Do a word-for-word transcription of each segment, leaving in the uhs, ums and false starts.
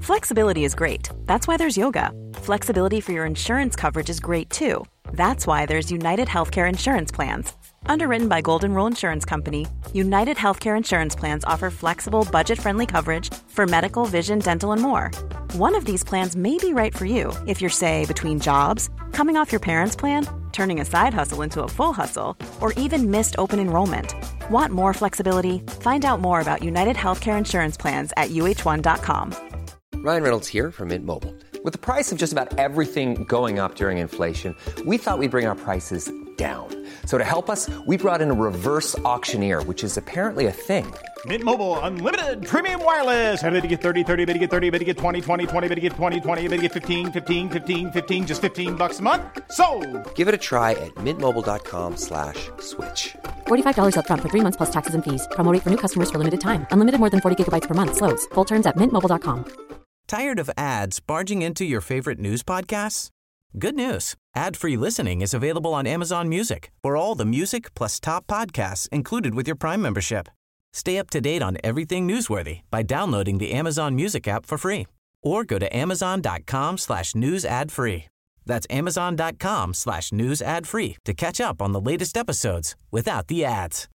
Flexibility is great. That's why there's yoga. Flexibility for your insurance coverage is great too. That's why there's United Healthcare Insurance Plans. Underwritten by Golden Rule Insurance Company, United Healthcare Insurance Plans offer flexible, budget-friendly coverage for medical, vision, dental, and more. One of these plans may be right for you if you're, say, between jobs, coming off your parents' plan, turning a side hustle into a full hustle, or even missed open enrollment. Want more flexibility? Find out more about United Healthcare Insurance Plans at U H one dot com. Ryan Reynolds here from Mint Mobile. With the price of just about everything going up during inflation, we thought we'd bring our prices down. So to help us, we brought in a reverse auctioneer, which is apparently a thing. Mint Mobile Unlimited Premium Wireless. How to get thirty, thirty, how to get thirty, how to get twenty, twenty, twenty, how to get twenty, twenty, how to get fifteen, fifteen, fifteen, fifteen, just fifteen bucks a month? Sold! Give it a try at mintmobile.com slash switch. forty-five dollars up front for three months plus taxes and fees. Promo rate for new customers for limited time. Unlimited more than forty gigabytes per month. Slows full terms at mint mobile dot com. Tired of ads barging into your favorite news podcasts? Good news. Ad-free listening is available on Amazon Music for all the music plus top podcasts included with your Prime membership. Stay up to date on everything newsworthy by downloading the Amazon Music app for free or go to amazon.com slash news ad free. That's amazon.com slash news ad free to catch up on the latest episodes without the ads.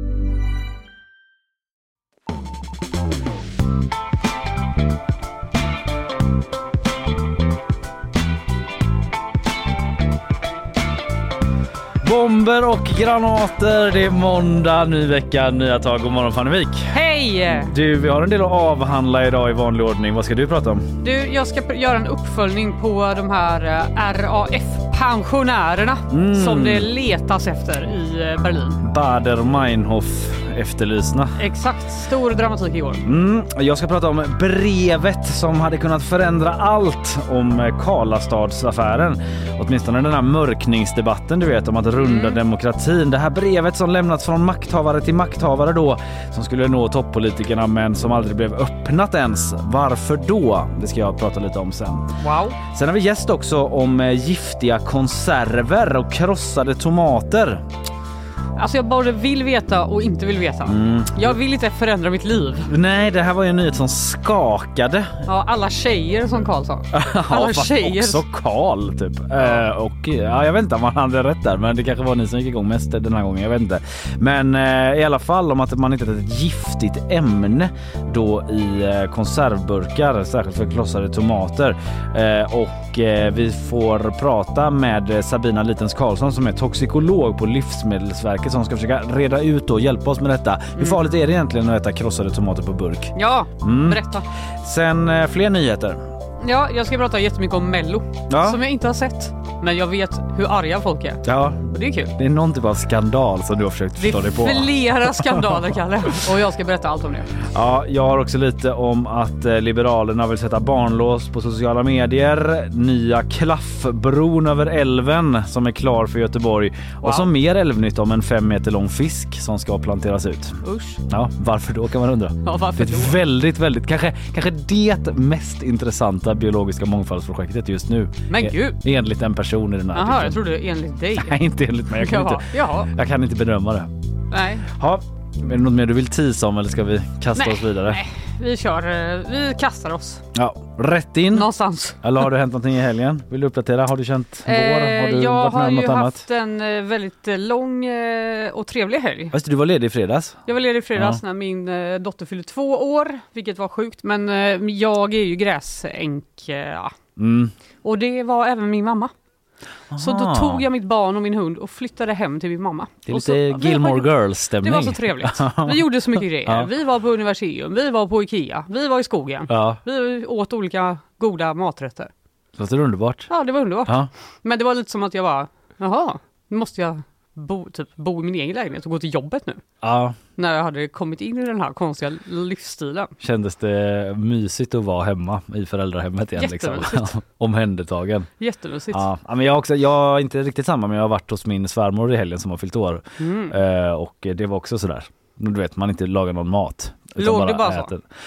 Bomber och granater, det är måndag, ny vecka, nya tag. God morgon Fannevik. Hej! Du, vi har en del att avhandla idag i vanlig ordning. Vad ska du prata om? Du, jag ska pr- göra en uppföljning på de här uh, R A F-pensionärerna mm. som det letas efter i uh, Berlin. Bader-Meinhof efterlysna. Exakt, stor dramatik i år. Mm. Jag ska prata om brevet som hade kunnat förändra allt om Karlastadsaffären. Åtminstone den här mörkningsdebatten, du vet, om att runda mm. demokratin. Det här brevet som lämnats från makthavare till makthavare då, som skulle nå toppolitikerna men som aldrig blev öppnat ens. Varför då? Det ska jag prata lite om sen. Wow. Sen har vi gäst också om giftiga konserver och krossade tomater. Alltså jag bara vill veta och inte vill veta. Mm. Jag vill inte förändra mitt liv. Nej, det här var ju en nyhet som skakade. Ja, alla tjejer som Karl sa. Alla ja, tjejer. Också Karl typ. Ja. Uh, och ja, jag vet inte om han hade rätt där, men det kanske var ni som gick igång mest den här gången, jag vet inte. Men uh, i alla fall om att man hittat ett giftigt ämne då i uh, konservburkar, särskilt för krossade tomater. Uh, och uh, vi får prata med Sabina Litens Karlsson som är toxikolog på Livsmedelsverket som ska försöka reda ut och hjälpa oss med detta. Mm. Hur farligt är det egentligen att äta krossade tomater på burk? Ja, mm. berätta. Sen eh, fler nyheter. Ja, jag ska prata jättemycket om Mello ja. som jag inte har sett. Men jag vet hur arga folk är. Ja. Och det är kul. Det är någon typ av skandal som du har försökt förstå dig på. Det är flera skandaler, Kalle. Och jag ska berätta allt om det. Ja, jag har också lite om att Liberalerna vill sätta barnlås på sociala medier. Nya klaffbron över älven som är klar för Göteborg. Wow. Och så mer älvnytt om en fem meter lång fisk som ska planteras ut. Usch. Ja, varför då kan man undra. Ja, varför det är ett väldigt, väldigt, kanske, kanske det mest intressanta biologiska mångfaldsprojektet just nu. Men gud. Enligt en person i den här. Jaha, jag trodde enligt dig. Nej, inte enligt mig. Jag kan, Jaha, inte, jaha. jag kan inte bedöma det. Nej. Ja, är det något mer du vill teasa om eller ska vi kasta nej, oss vidare? Nej, vi kör. Vi kastar oss. Ja, rätt in. Någonstans. Eller har du hänt någonting i helgen? Vill du uppdatera? Har du känt vår? Har du jag varit med har om något ju annat? haft en väldigt lång och trevlig helg. Just, du var ledig i fredags? Jag var ledig i fredags ja. när min dotter fyllde två år, vilket var sjukt. Men jag är ju gräsänk. Ja. Mm. Och det var även min mamma. Aha. Så då tog jag mitt barn och min hund och flyttade hem till min mamma. Det är lite så, Gilmore Girls-stämning. Det var så trevligt. Vi gjorde så mycket grejer. Ja. Vi var på Universium, vi var på Ikea, vi var i skogen. Ja. Vi åt olika goda maträtter. Så det var underbart. Ja, det var underbart. Ja. Men det var lite som att jag var, jaha, nu måste jag bo, typ, bo i min egen lägenhet och gå till jobbet nu. Ja. När jag hade kommit in i den här konstiga livsstilen. Kändes det mysigt att vara hemma i föräldrahemmet igen? Liksom. Omhändertagen. Jättemysigt. Ja, men jag också, jag är inte riktigt samma, men jag har varit hos min svärmor i helgen som har fyllt år. Mm. Uh, och det var också sådär. Du vet, man inte lagar någon mat. Låg bara det bara äter. Så?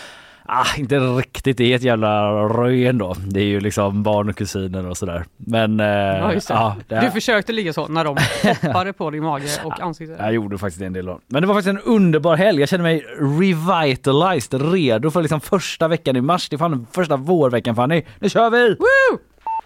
Ah, inte riktigt, det är ett jävla röj ändå. Det är ju liksom barn och kusiner och sådär. Men eh, ja, just det. Ja, det du försökte ligga så när de hoppade på din mage och ansikte. Jag gjorde faktiskt en del av. Men det var faktiskt en underbar helg. Jag kände mig revitalized, redo för liksom första veckan i mars. Det är fan första vårveckan, Fanny. Nu kör vi! Woo!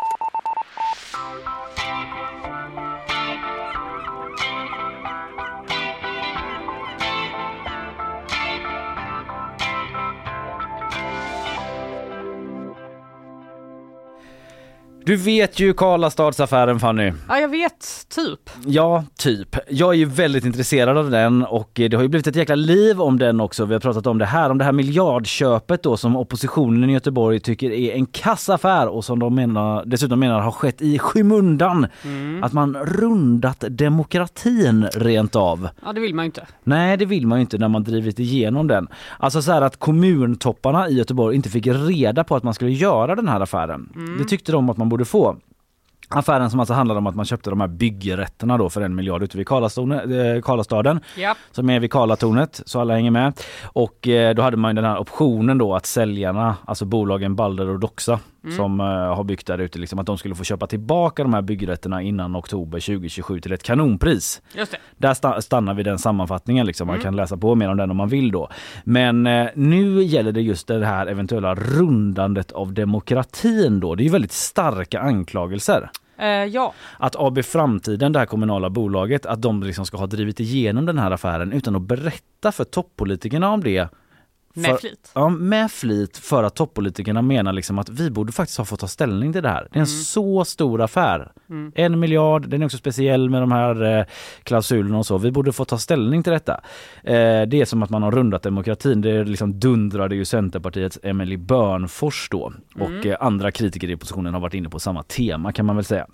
Du vet ju Karlastadsaffären, Fanny. Ja, jag vet. Typ. Ja, typ. Jag är ju väldigt intresserad av den och det har ju blivit ett jäkla liv om den också. Vi har pratat om det här, om det här miljardköpet då som oppositionen i Göteborg tycker är en kassaffär och som de menar, dessutom menar har skett i skymundan. Mm. Att man rundat demokratin rent av. Ja, det vill man ju inte. Nej, det vill man ju inte när man drivit igenom den. Alltså så här att kommuntopparna i Göteborg inte fick reda på att man skulle göra den här affären. Mm. Det tyckte de att man borde få. Affären som alltså handlar om att man köpte de här byggrätterna då för en miljard ute vid Karlastaden, yep. som är vid Karlatornet, så alla hänger med. Och eh, då hade man den här optionen då att säljarna, alltså bolagen Balder och Doxa mm. som eh, har byggt där ute, liksom, att de skulle få köpa tillbaka de här byggrätterna innan oktober tjugohundratjugosju till ett kanonpris. Just det. Där sta- stannar vi den sammanfattningen liksom. Man mm. kan läsa på mer om den om man vill då. Men eh, nu gäller det just det här eventuella rundandet av demokratin då. Det är ju väldigt starka anklagelser. Uh, ja. Att A B Framtiden, det här kommunala bolaget, att de liksom ska ha drivit igenom den här affären utan att berätta för toppolitikerna om det. För, med flit. Ja, med flit, för att toppolitikerna menar liksom att vi borde faktiskt ha fått ta ställning till det här. Det är en mm. så stor affär. Mm. En miljard, den är också speciell med de här eh, klausulerna och så. Vi borde få ta ställning till detta. Eh, det är som att man har rundat demokratin. Det är liksom dundrade ju Centerpartiets Emily Börnfors då. Mm. Och eh, andra kritiker i oppositionen har varit inne på samma tema, kan man väl säga.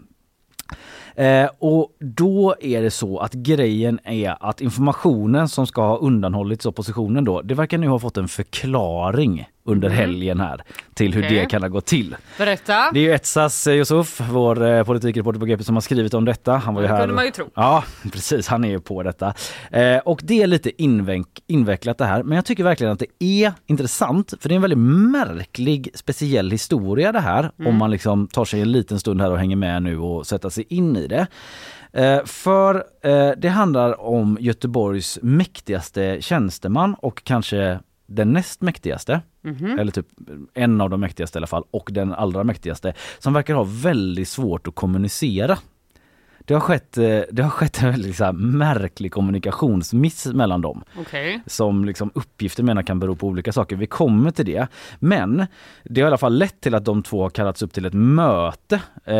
Eh, och då är det så att grejen är att informationen som ska ha undanhållits oppositionen då, det verkar nu ha fått en förklaring under mm. helgen här till hur okay. det kan ha gått till. Berätta. Det är ju Etsas Yusuf, vår eh, politikreporter på G P, som har skrivit om detta. Han var ju det här. Kunde man ju tro. Ja, precis. Han är ju på detta. Eh, och det är lite inveck- invecklat det här. Men jag tycker verkligen att det är intressant. För det är en väldigt märklig, speciell historia det här. Mm. Om man liksom tar sig en liten stund här och hänger med nu och sätter sig in i det. Eh, för eh, det handlar om Göteborgs mäktigaste tjänsteman och kanske den näst mäktigaste, mm-hmm. eller typ en av de mäktigaste i alla fall, och den allra mäktigaste, som verkar ha väldigt svårt att kommunicera. Det har skett, det har skett en väldigt så här märklig kommunikationsmiss mellan dem. Okay. Som liksom uppgifter menar kan bero på olika saker. Vi kommer till det. Men det har i alla fall lett till att de två har kallats upp till ett möte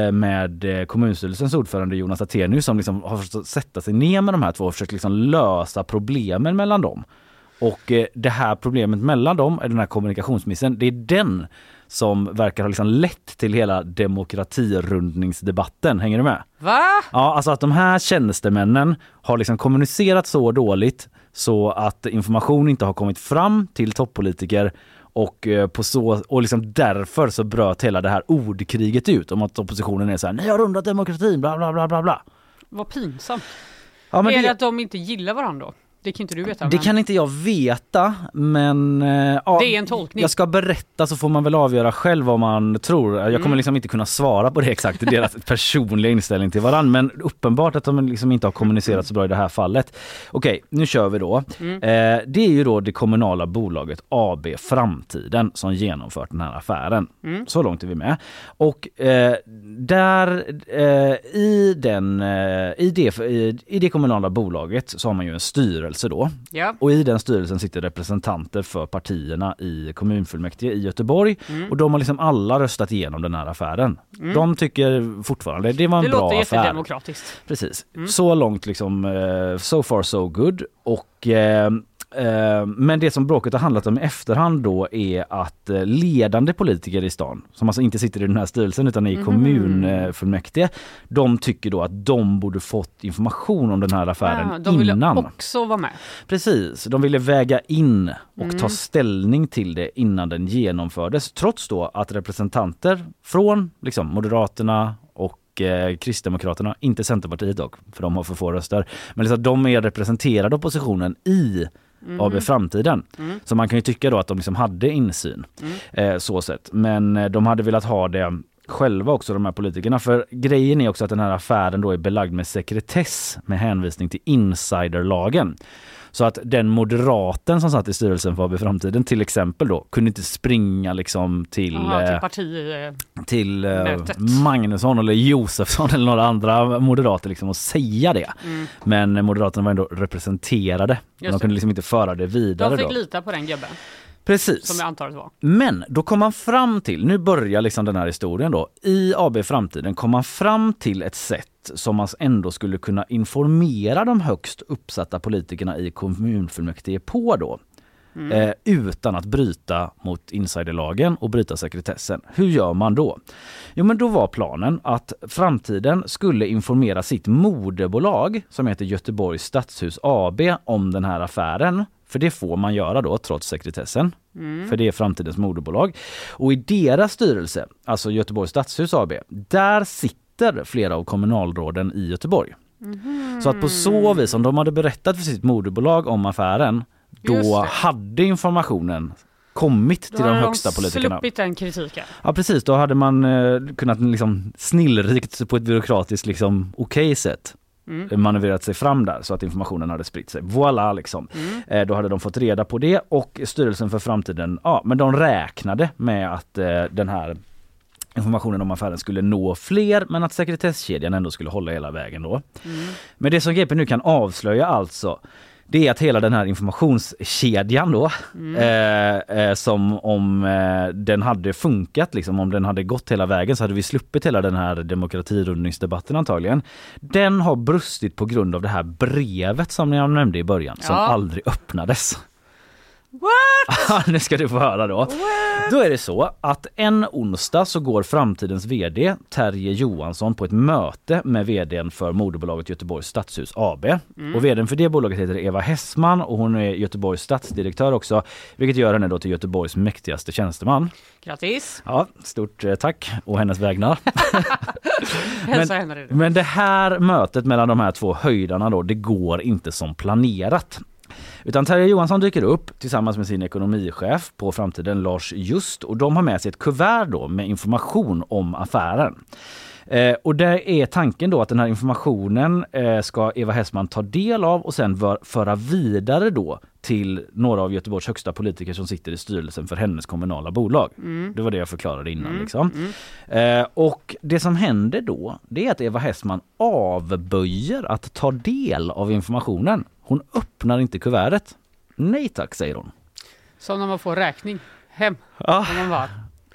med kommunstyrelsens ordförande Jonas Attenius, som liksom har försökt sätta sig ner med de här två och försökt liksom lösa problemen mellan dem. Och eh, det här problemet mellan dem, den här kommunikationsmissen, det är den som verkar ha liksom lett till hela demokratirundningsdebatten. Hänger du med? Va? Ja, alltså att de här tjänstemännen har liksom kommunicerat så dåligt så att information inte har kommit fram till toppolitiker, och eh, på så och liksom därför så bröt hela det här ordkriget ut om att oppositionen är så här: ni har rundat demokratin, bla bla bla bla bla. Vad pinsamt. Ja, men är det, det att de inte gillar varandra då? Det kan inte du veta. Det men... kan inte jag veta, men äh, ja, det är en tolkning. Jag ska berätta så får man väl avgöra själv vad man tror. Jag kommer mm. liksom inte kunna svara på det exakt, det är deras personliga inställning till varandra, men uppenbart att de liksom inte har kommunicerat så bra i det här fallet. Okej, nu kör vi då. Mm. Eh, det är ju då det kommunala bolaget A B Framtiden som genomfört den här affären. Mm. Så långt är vi med. Och eh, där eh, i, den, eh, i, det, i, i det kommunala bolaget så har man ju en styrelse då. Ja. Och i den styrelsen sitter representanter för partierna i kommunfullmäktige i Göteborg. Mm. Och de har liksom alla röstat igenom den här affären. Mm. De tycker fortfarande det var en det bra affär. Det låter jättedemokratiskt. Precis. Mm. Så långt liksom uh, so far so good. Och uh, Uh, men det som bråket har handlat om i efterhand då är att uh, ledande politiker i stan, som alltså inte sitter i den här styrelsen utan i mm. kommunfullmäktige, de tycker då att de borde fått information om den här affären ja, de innan. De ville också vara med. Precis, de ville väga in och mm. ta ställning till det innan den genomfördes, trots då att representanter från liksom, Moderaterna och eh, Kristdemokraterna, inte Centerpartiet dock, för de har för få röster, men liksom, de är representerade oppositionen i mm. A B Framtiden. Mm. Så man kan ju tycka då att de liksom hade insyn mm. eh, så sett. Men de hade velat ha det själva också, de här politikerna. För grejen är också att den här affären då är belagd med sekretess med hänvisning till insiderlagen. Så att den moderaten som satt i styrelsen för A B Framtiden till exempel då kunde inte springa liksom till, Aha, till, parti, eh, till eh, Magnusson eller Josefsson eller några andra moderater liksom och säga det. Mm. Men moderaterna var ändå representerade. De kunde liksom inte föra det vidare. De fick då. lita på den gubben. Precis. Som jag antar det var. Men då kom man fram till, nu börjar liksom den här historien då, i A B Framtiden kom man fram till ett sätt som man ändå skulle kunna informera de högst uppsatta politikerna i kommunfullmäktige på då. Mm. Eh, utan att bryta mot insiderlagen och bryta sekretessen. Hur gör man då? Jo, men då var planen att Framtiden skulle informera sitt moderbolag som heter Göteborgs Stadshus A B om den här affären. För det får man göra då trots sekretessen. Mm. För det är Framtidens moderbolag. Och i deras styrelse, alltså Göteborgs Stadshus A B, där sitter flera av kommunalråden i Göteborg. Mm. Så att på så vis, om de hade berättat för sitt moderbolag om affären, då hade informationen kommit till de högsta de politikerna. Sluppit den kritiken. Ja, precis. Då hade man eh, kunnat liksom snillrikt på ett byråkratiskt liksom okej sätt. Mm. manövrerat sig fram där så att informationen hade spritt sig. Voilà liksom. Mm. Eh, då hade de fått reda på det och styrelsen för Framtiden, ja, men de räknade med att eh, den här informationen om affären skulle nå fler, men att sekretesskedjan ändå skulle hålla hela vägen då. Mm. Men det som G P nu kan avslöja alltså, det är att hela den här informationskedjan då, mm. eh, eh, som om eh, den hade funkat, liksom, om den hade gått hela vägen så hade vi sluppit hela den här demokratirundningsdebatten antagligen. Den har brustit på grund av det här brevet som jag nämnde i början, ja. som aldrig öppnades. What? Nu ska du få höra då. What? Då är det så att en onsdag så går Framtidens vd Terje Johansson på ett möte med vdn för moderbolaget Göteborgs Stadshus A B. Mm. Och vdn för det bolaget heter Eva Hessman och hon är Göteborgs stadsdirektör också, vilket gör henne då till Göteborgs mäktigaste tjänsteman. Grattis! Ja, stort eh, tack och hennes vägnar. Hälsa henne det. Men det här mötet mellan de här två höjdarna då, det går inte som planerat. Utan Terje Johansson dyker upp tillsammans med sin ekonomichef på Framtiden Lars Just och de har med sig ett kuvert då med information om affären. Eh, och det är tanken då att den här informationen eh, ska Eva Hessman ta del av och sen var, föra vidare då till några av Göteborgs högsta politiker som sitter i styrelsen för hennes kommunala bolag. Mm. Det var det jag förklarade innan. Mm. Liksom. Mm. Eh, och det som händer då, det är att Eva Hessman avböjer att ta del av informationen. Hon öppnar inte kuvertet. Nej tack, säger hon. Som när man får räkning hem. Ah. Man bara,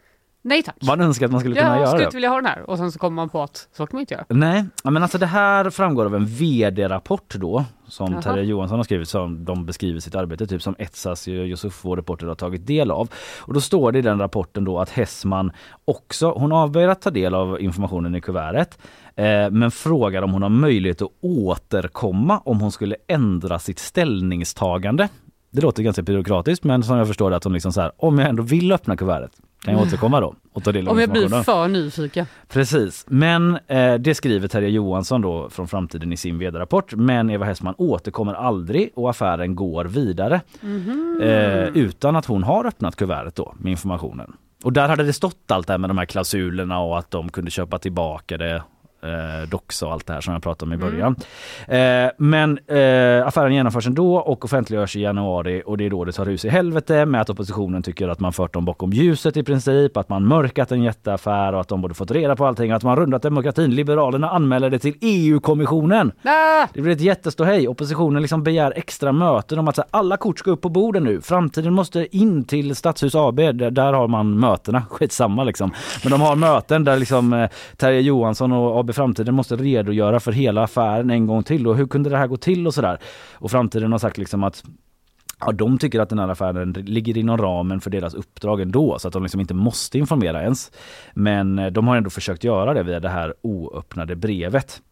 nej tack. Man önskar att man skulle ja, kunna göra det. Jag skulle inte vilja ha den här. Och sen så kommer man på att så kan man inte göra. Nej, men alltså det här framgår av en vd-rapport då. Som Jaha. Terje Johansson har skrivit, som de beskriver sitt arbete. Typ som Etsas Josef och reporter har tagit del av. Och då står det i den rapporten då att Hessman också, hon avböjer att ta del av informationen i kuvertet. Eh, men frågar om hon har möjlighet att återkomma om hon skulle ändra sitt ställningstagande. Det låter ganska byråkratiskt, men som jag förstår det att hon liksom så här, om jag ändå vill öppna kuvertet, kan jag återkomma då och ta del av om jag blir för nyfiken. Precis, men eh, det skriver Terje Johansson då från Framtiden i sin vd-rapport, men Eva Hessman återkommer aldrig och affären går vidare mm-hmm. eh, utan att hon har öppnat kuvertet då med informationen. Och där hade det stått allt det här med de här klausulerna och att de kunde köpa tillbaka det. Eh, doxa och allt det här som jag pratade om i början. Mm. Eh, men eh, affären genomförs ändå och offentliggörs i januari och det är då det tar hus i helvete med att oppositionen tycker att man fört dem bakom ljuset i princip, att man mörkat en jätteaffär och att de borde fått reda på allting, att man rundat demokratin. Liberalerna anmäler det till E U-kommissionen. Ah! Det blir ett jätteståhej. Oppositionen liksom begär extra möten om att så här, alla kort ska upp på borden nu. Framtiden måste in till Stadshus A B. Där, där har man mötena. Skitsamma liksom. Men de har möten där liksom eh, Terje Johansson och A B Framtiden måste redogöra för hela affären en gång till och hur kunde det här gå till och sådär. Och Framtiden har sagt liksom att ja, de tycker att den här affären ligger inom ramen för deras uppdrag ändå så att de liksom inte måste informera ens. Men de har ändå försökt göra det via det här oöppnade brevet.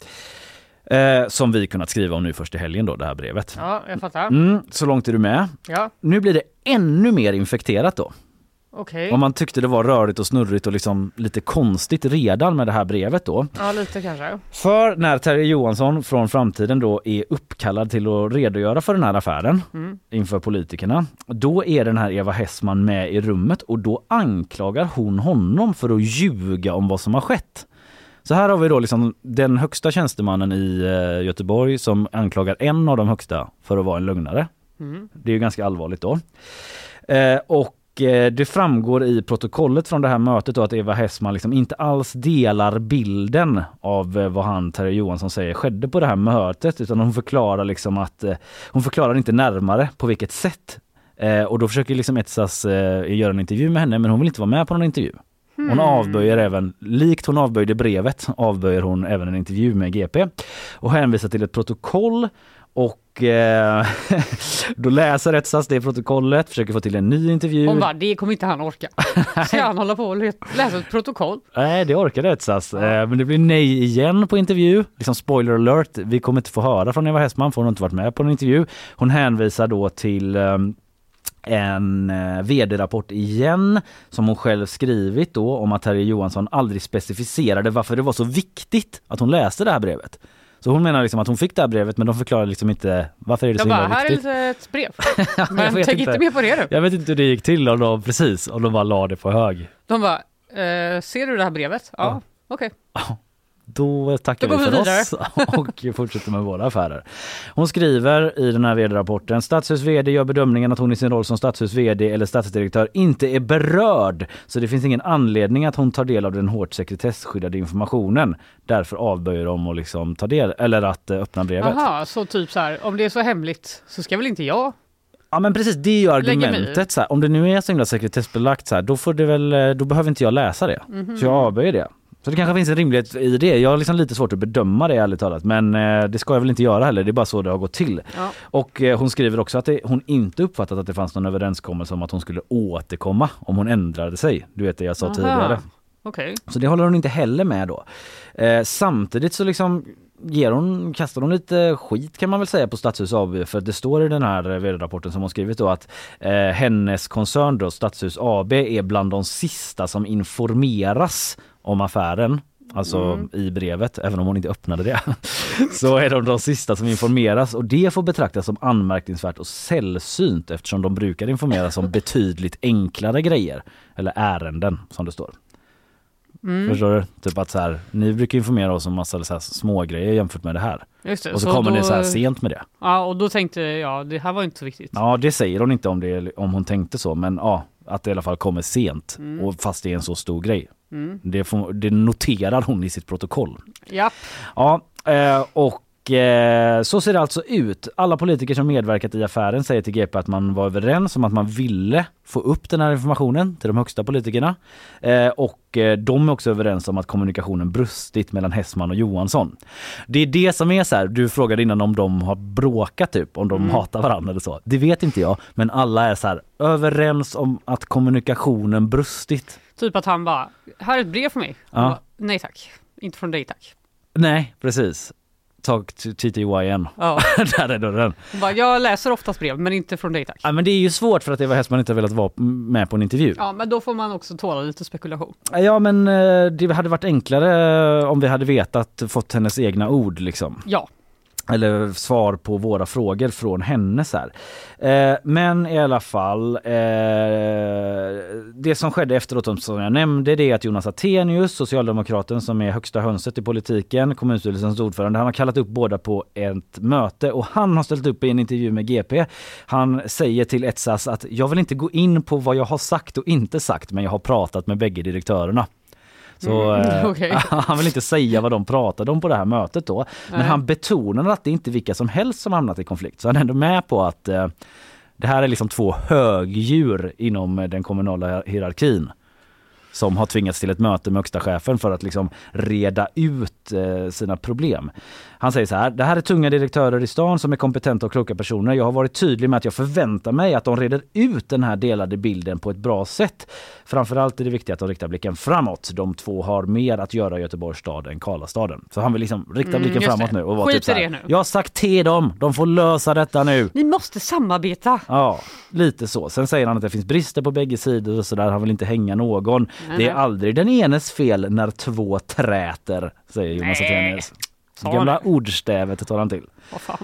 Eh, som vi kunnat skriva om nu först i helgen då, det här brevet. Ja, jag fattar. Mm, så långt är du med. Ja. Nu blir det ännu mer infekterat då. Okay. Och man tyckte det var rörigt och snurrigt och liksom lite konstigt redan med det här brevet då. Ja, lite kanske. För när Terje Johansson från framtiden då är uppkallad till att redogöra för den här affären mm. inför politikerna, då är den här Eva Hessman med i rummet och då anklagar hon honom för att ljuga om vad som har skett. Så här har vi då liksom den högsta tjänstemannen i eh, Göteborg som anklagar en av de högsta för att vara en lögnare. Mm. Det är ju ganska allvarligt då. Eh, och det framgår i protokollet från det här mötet då att Eva Hessman liksom inte alls delar bilden av vad han, Terje Johansson, säger skedde på det här mötet, utan hon förklarar liksom att hon förklarar inte närmare på vilket sätt. Eh, och då försöker liksom Etsas eh, göra en intervju med henne, men hon vill inte vara med på någon intervju. Hon hmm. avböjer även, likt hon avböjde brevet, avböjer hon även en intervju med G P och hänvisar till ett protokoll. Och eh, då läser Etsas det protokollet, försöker få till en ny intervju. Hon bara, det kommer inte han orka. Ska han hålla på och läsa ett protokoll? Nej, det orkar Etsas. Ja. Eh, men det blir nej igen på intervju. Liksom spoiler alert, vi kommer inte få höra från Eva Hessman, för hon har inte varit med på en intervju. Hon hänvisar då till eh, en eh, vd-rapport igen som hon själv skrivit då om att Terje Johansson aldrig specificerade varför det var så viktigt att hon läste det här brevet. Så hon menar liksom att hon fick det här brevet, men de förklarar liksom inte varför är det så bara, himla viktigt. Här är ett brev. Men tänk inte mer på det då. Jag vet inte hur det gick till om de, precis, om de bara la det på hög. De bara, eh, ser du det här brevet? Ja, ja. Okej. Okay. Då tackar Då vi för vi oss och fortsätter med våra affärer. Hon skriver i den här vd-rapporten: Stadshus vd gör bedömningen att hon i sin roll som Stadshus vd eller stadsdirektör inte är berörd, så det finns ingen anledning att hon tar del av den hårt sekretesskyddade informationen. Därför avböjer de att liksom ta del, eller att öppna brevet. Jaha, så typ så här, om det är så hemligt så ska väl inte jag? Ja, men precis, det är ju argumentet så här, om det nu är så himla sekretessbelagt så här, då får det väl, då behöver inte jag läsa det. Mm-hmm. Så jag avböjer det. Så det kanske finns en rimlighet i det. Jag har liksom lite svårt att bedöma det, ärligt talat. Men eh, det ska jag väl inte göra heller. Det är bara så det har gått till. Ja. Och eh, hon skriver också att det, hon inte uppfattat att det fanns någon överenskommelse om att hon skulle återkomma om hon ändrade sig. Du vet det jag sa Aha. tidigare. Okay. Så det håller hon inte heller med då. Eh, samtidigt så liksom ger hon, kastar hon lite skit kan man väl säga på Stadshus A B, för det står i den här vd-rapporten som hon skrivit då att eh, hennes koncern då, Stadshus A B, är bland de sista som informeras om affären. Alltså mm. i brevet, även om hon inte öppnade det. Så är de de sista som informeras, och det får betraktas som anmärkningsvärt och sällsynt eftersom de brukar informeras om betydligt enklare grejer eller ärenden som det står. Mm. Förstår du? Typ att så här, ni brukar informera oss om massa så här små grejer jämfört med det här. Just det, och så, så kommer då, det så här sent med det. Ja, och då tänkte jag, det här var inte så viktigt. Ja, det säger hon inte om, det, om hon tänkte så, men ja, att det i alla fall kommer sent mm. och fast det är en så stor grej. Mm. Det, får, det noterar hon i sitt protokoll. Japp. Ja, och så ser det alltså ut. Alla politiker som medverkat i affären säger till G P att man var överens om att man ville få upp den här informationen till de högsta politikerna. Och de är också överens om att kommunikationen brustit mellan Hessman och Johansson. Det är det som är så här, du frågade innan om de har bråkat typ, om de mm. hatar varandra eller så. Det vet inte jag, men alla är så här överens om att kommunikationen brustit. Typ att han bara, här är ett brev för mig. Ja. Bara, nej tack, inte från dig tack. Nej, precis. Talk to T T Y N. Ja. Där är dörren. Bara, jag läser oftast brev, men inte från dig tack. Ja, men det är ju svårt för att Eva Hessman inte har velat vara med på en intervju. Ja, men då får man också tåla lite spekulation. Ja, men det hade varit enklare om vi hade vetat, fått hennes egna ord liksom. Ja. Eller svar på våra frågor från henne så här. Eh, men i alla fall eh, det som skedde efteråt som jag nämnde, det är att Jonas Attenius, socialdemokraten som är högsta hönset i politiken, kommunstyrelsens ordförande, han har kallat upp båda på ett möte och han har ställt upp i en intervju med G P. Han säger till Etsas att jag vill inte gå in på vad jag har sagt och inte sagt, men jag har pratat med bägge direktörerna. Så mm, okay. eh, han vill inte säga vad de pratade om på det här mötet då. Men Nej. Han betonar att det inte är vilka som helst som hamnat i konflikt. Så han är ändå med på att eh, det här är liksom två högdjur inom den kommunala hierarkin som har tvingats till ett möte med högsta chefen för att liksom reda ut eh, sina problem. Han säger så här: det här är tunga direktörer i stan som är kompetenta och kloka personer. Jag har varit tydlig med att jag förväntar mig att de reder ut den här delade bilden på ett bra sätt. Framförallt är det viktigt att de riktar blicken framåt. De två har mer att göra i Göteborgs stad än Karlastaden. Så han vill liksom rikta blicken mm, framåt det. nu. Och vara typ så här, nu. Jag har sagt till dem, de får lösa detta nu. Ni måste samarbeta. Ja, lite så. Sen säger han att det finns brister på bägge sidor och så där. Han vill inte hänga någon. Nej, det är nej. aldrig den enes fel när två träter, säger Jonas Attenius. Gamla ordstävet tar han till. Vad fan.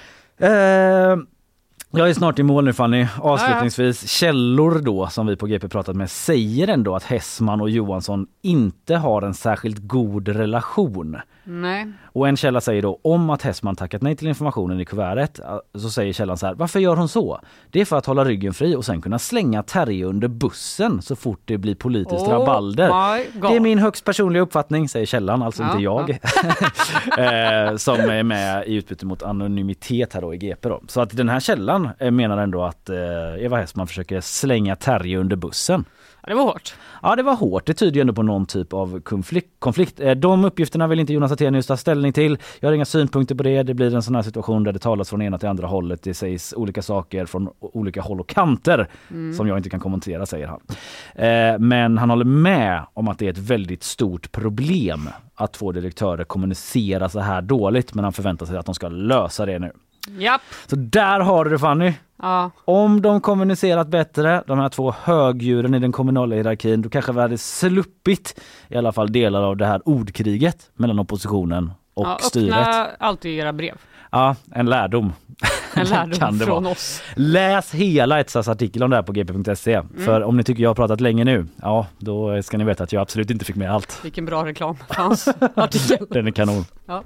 Eh, jag är snart i mål nu, Fanny. Avslutningsvis, ja, ja. källor då som vi på G P pratat med säger ändå att Hessman och Johansson inte har en särskilt god relation. Nej. Och en källa säger då om att Hessman tackat nej till informationen i kuvertet, så säger källan så här: varför gör hon så? Det är för att hålla ryggen fri och sen kunna slänga Terje under bussen så fort det blir politiskt oh rabalder. Det är min högst personliga uppfattning, säger källan, alltså ja, inte jag. Ja. eh, som är med i utbyte mot anonymitet här då i G P då. Så att den här källan eh, menar ändå att eh, Eva Hessman försöker slänga Terje under bussen. Ja, det var hårt. Ja, det var hårt. Det tyder ju ändå på någon typ av konflikt. konflikt. De uppgifterna vill inte Jonas Attenius ta ställning till. Jag har inga synpunkter på det. Det blir en sån här situation där det talas från ena till andra hållet. Det sägs olika saker från olika håll och kanter mm. som jag inte kan kommentera, säger han. Eh, men han håller med om att det är ett väldigt stort problem att två direktörer kommunicerar så här dåligt, men han förväntar sig att de ska lösa det nu. Japp. Så där har du det, Fanny. Ja. Om de kommunicerat bättre, de här två högdjuren i den kommunala hierarkin, då kanske vi hade sluppit i alla fall delar av det här ordkriget mellan oppositionen och ja, styret. Öppna alltid era brev. Ja, en lärdom. En lärdom kan det från vara. oss. Läs hela Etsas artikel om det här på g p punkt se. Mm. För om ni tycker jag har pratat länge nu, ja, då ska ni veta att jag absolut inte fick med allt. Vilken bra reklam fanns artikel. Den är kanon. Ja.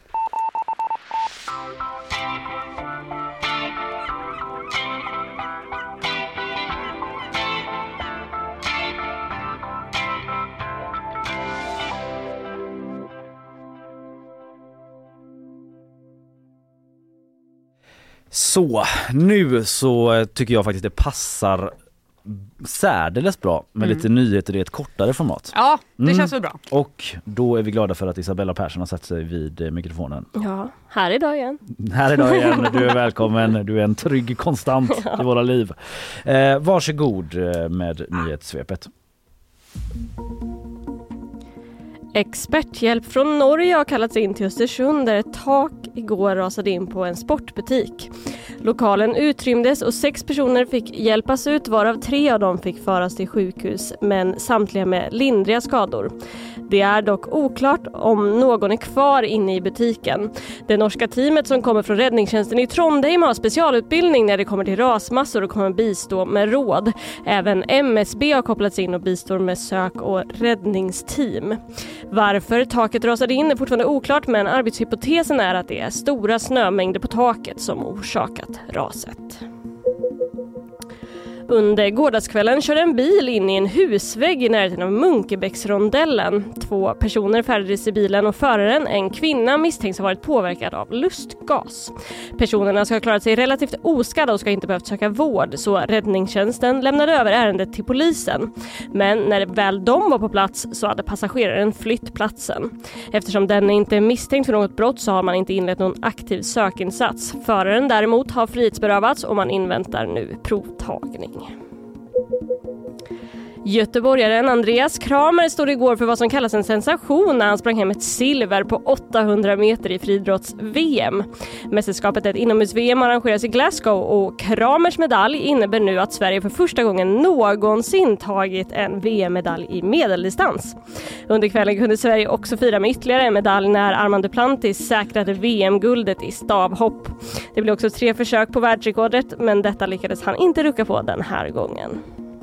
Så, nu så tycker jag faktiskt det passar särdeles bra med mm. lite nyheter i ett kortare format. Ja, det mm. känns väl bra. Och då är vi glada för att Isabella Persson har satt sig vid mikrofonen. Ja, här idag igen. Här idag igen, du är välkommen. Du är en trygg konstant ja. i våra liv. Eh, varsågod med nyhetssvepet. Experthjälp från Norge har kallats in till Östersund där ett tak igår rasade in på en sportbutik. Lokalen utrymdes och sex personer fick hjälpas ut, varav tre av dem fick föras till sjukhus, men samtliga med lindriga skador. Det är dock oklart om någon är kvar inne i butiken. Det norska teamet som kommer från räddningstjänsten i Trondheim har specialutbildning när det kommer till rasmassor och kommer bistå med råd. Även M S B har kopplats in och bistår med sök- och räddningsteam. Varför taket rasade in är fortfarande oklart, men arbetshypotesen är att det är stora snömängder på taket som orsakat raset. Under gårdagskvällen körde en bil in i en husvägg i närheten av Munkebäcksrondellen. Två personer färdades i bilen och föraren, en kvinna, misstänks ha varit påverkad av lustgas. Personerna ska ha klarat sig relativt oskadda och ska inte behövt söka vård, så räddningstjänsten lämnade över ärendet till polisen. Men när väl de var på plats så hade passageraren flytt platsen. Eftersom den inte är misstänkt för något brott så har man inte inlett någon aktiv sökinsats. Föraren däremot har frihetsberövats och man inväntar nu provtagning. Göteborgaren Andreas Kramer stod igår för vad som kallas en sensation när han sprang hem ett silver på åttahundra meter i friidrotts-V M. Mästerskapet, ett inomhus-V M, arrangeras i Glasgow och Kramers medalj innebär nu att Sverige för första gången någonsin tagit en V M-medalj i medeldistans. Under kvällen kunde Sverige också fira med ytterligare en medalj när Armand Duplantis säkrade V M-guldet i stavhopp. Det blev också tre försök på världsrekordet, men detta lyckades han inte rucka på den här gången.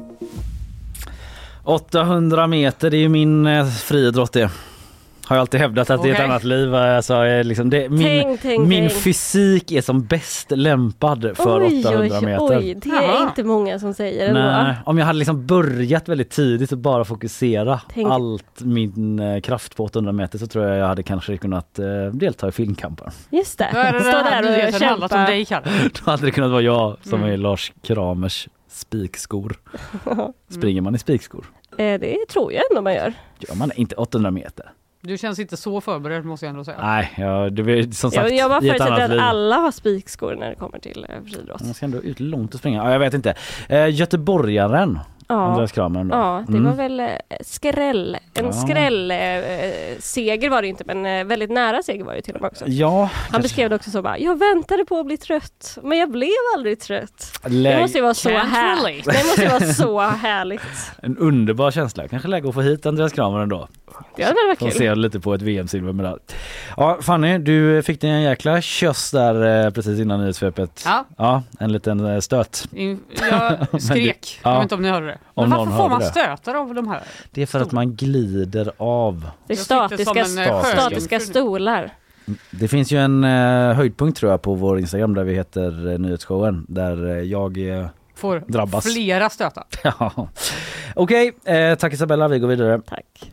åttahundra meter, det är ju min eh, friidrott det. Har jag alltid hävdat att okay. det är ett annat liv. Alltså, liksom det, min tänk, tänk, min tänk. fysik är som bäst lämpad för oj, åttahundra meter. Oj, det är Aha. inte många som säger det. Nej, om jag hade liksom börjat väldigt tidigt och bara fokusera tänk. allt min eh, kraft på åttahundra meter så tror jag jag hade kanske kunnat eh, delta i filmkampen. Just det. Då är det Stå där och kämpa. Som dig kan. Då hade det kunnat vara jag som mm. är Lars Kramers spikskor. Springer man i spikskor? Eh, det tror jag ändå man gör. Gör man inte åttahundra meter? Du känns inte så förberedd måste jag ändå säga. Nej, ja, det är som sagt jag, jag bara i ett annat förutsätter att liv. alla har spikskor när det kommer till eh, friidrott. Man ska ändå ut långt och springa. Ja, jag vet inte. Eh, Göteborgaren. Ja. Andreas Kramer då. Ja, det Mm. var väl eh, skräll. En Ja. skräll eh, seger var det inte, men eh, väldigt nära seger var det till och med också. Ja, Han kanske. beskrev det också så bara, jag väntade på att bli trött, men jag blev aldrig trött. Läge- Det måste ju vara så Can't här. relate. Det måste ju vara så härligt. En underbar känsla. Kanske läge att få hit Andreas Kramer ändå. Det hade varit Får kul. se lite på ett V M-silvermedalj. Ja, Fanny, du fick dig en jäkla köss där eh, precis innan nyhetssvepet. Ja. Ja, en liten eh, stöt. In, jag skrek. Ja. Jag vet inte om ni hörde det. Om Men någon varför får hörde man det. stötar av de här? Det är för att man glider av. Det är Jag sitter statiska, som en, eh, statiska sjöjungfru. stolar. Det finns ju en eh, höjdpunkt tror jag på vår Instagram där vi heter eh, Nyhetsshowen. Där eh, jag... Eh, Får Drabbas. flera stötar. ja. Okej, eh, tack Isabella. Vi går vidare. Tack.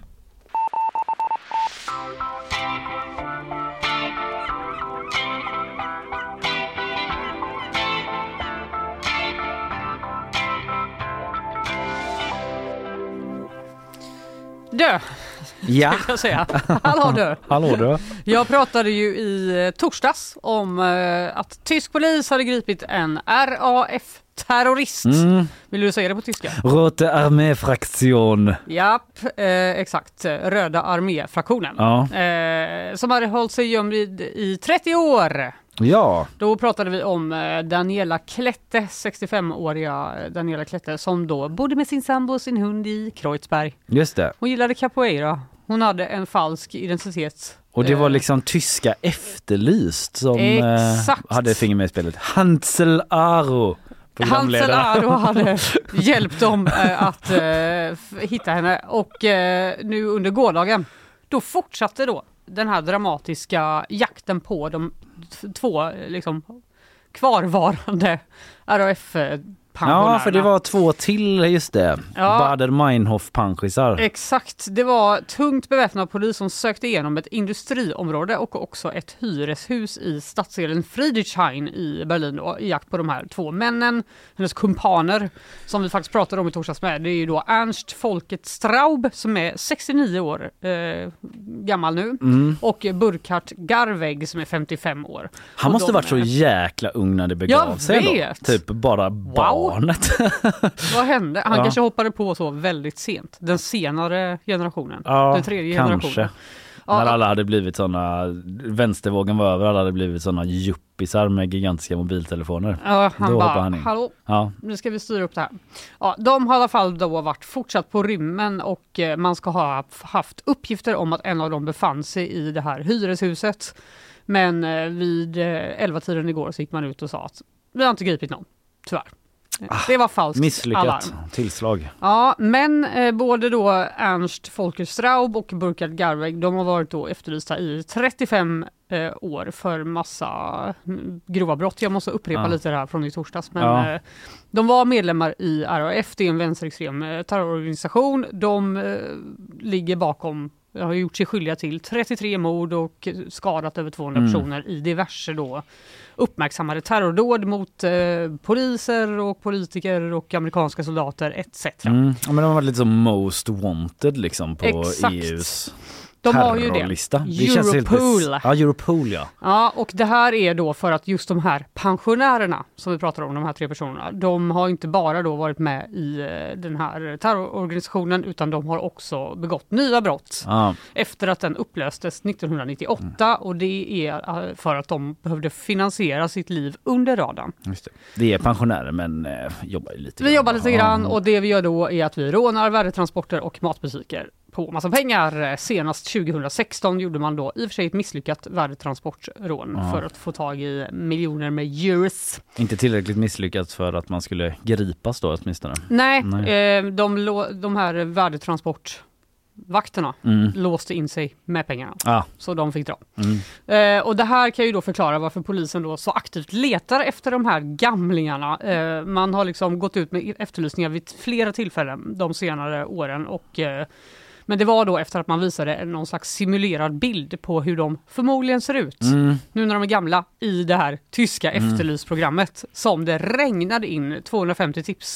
Dö, Ja, kan jag säga. Hallå dö. hallå du. Jag pratade ju i eh, torsdags om eh, att tysk polis hade gripit en R A F-terrorist. Mm. Vill du säga det på tyska? Rote arméfraktion. Japp, eh, exakt. Röda arméfraktionen. Ja. Eh, som hade hållit sig gömd i, i trettio år. Ja. Då pratade vi om eh, Daniela Klette, sextiofemåriga Daniela Klette, som då bodde med sin sambo och sin hund i Kreuzberg. Just det. Hon gillade capoeira. Hon hade en falsk identitet. Och det var Eh, liksom tyska Efterlyst som Exakt. eh, hade finger med i spelet. Hansel Aro. Hansel programledare. Aro hade hjälpt dem eh, att eh, f- hitta henne. Och eh, nu under gårdagen, då fortsatte då den här dramatiska jakten på de t- två eh, liksom, kvarvarande R A F-pensionärerna. Ja, för det var två till, just det. Ja. Bader-Meinhof-panschisar. Exakt, det var tungt beväpnad polis som sökte igenom ett industriområde och också ett hyreshus i stadsdelen Friedrichshain i Berlin då, i jakt på de här två männen, hennes kumpaner som vi faktiskt pratade om i torsdags med. Det är ju då Ernst Folket Straub som är sextionio år eh, gammal nu Mm. och Burkhard Garweg som är femtiofem år. Han Och måste de varit så är- jäkla ung när det begav Jag sig vet. då. Typ bara barnet. Vad hände? Han Ja. kanske hoppade på så väldigt sent. Den senare generationen. Ja, den tredje kanske. generationen. När Ja, alla hade blivit såna, vänstervågen var över, alla hade blivit såna juppisar med gigantiska mobiltelefoner. ja, han Då bara, hoppade han in. hallå, Ja, nu ska vi styra upp det här. Ja, de har i alla fall då varit fortsatt på rymmen och eh, man ska ha haft uppgifter om att en av dem befann sig i det här hyreshuset. Men eh, vid eh, elva tiden igår så gick man ut och sa att vi har inte gripit någon, tyvärr. Det var falskt misslyckat alarm. tillslag. Ja, men eh, både då Ernst Folker Straub och Burkhard Garweg, de har varit då efterlysta i trettiofem eh, år för massa mm, grova brott. Jag måste upprepa Ja. lite det här från i torsdags. Men Ja. eh, de var medlemmar i R A F, det är en vänsterextrem eh, terrororganisation. De eh, ligger bakom, har gjort sig skyldiga till trettiotre mord och skadat över tvåhundra Mm. personer i diverse då uppmärksammade terrordåd mot eh, poliser och politiker och amerikanska soldater et cetera. Mm. Ja, men de har varit lite som most wanted liksom på Exakt. E U:s De har ju det. terrorlista. Det känns helt Europol. pres- Ja, Europol ja. Ja, och det här är då för att just de här pensionärerna som vi pratar om, de här tre personerna, de har inte bara då varit med i eh, den här terrororganisationen utan de har också begått nya brott ja. efter att den upplöstes nittonhundranittioåtta och det är eh, för att de behövde finansiera sitt liv under radarn. Just det. Det är pensionärer men eh, jobbar ju lite Vi grann. jobbar lite Ja. grann och det vi gör då är att vi rånar värdetransporter och matbutiker på massa pengar. Senast tjugohundrasexton gjorde man då i och för sig ett misslyckat värdetransportrån Ja. för att få tag i miljoner med euros. Inte tillräckligt misslyckat för att man skulle gripas då åtminstone. Nej, Nej. Eh, de, lo- de här värdetransportvakterna Mm. låste in sig med pengarna. Ah. Så de fick dra. Mm. Eh, och det här kan ju då förklara varför polisen då så aktivt letar efter de här gamlingarna. Eh, man har liksom gått ut med efterlysningar vid flera tillfällen de senare åren och eh, men det var då efter att man visade någon slags simulerad bild på hur de förmodligen ser ut. Mm. Nu när de är gamla i det här tyska efterlysprogrammet som det regnade in tvåhundrafemtio tips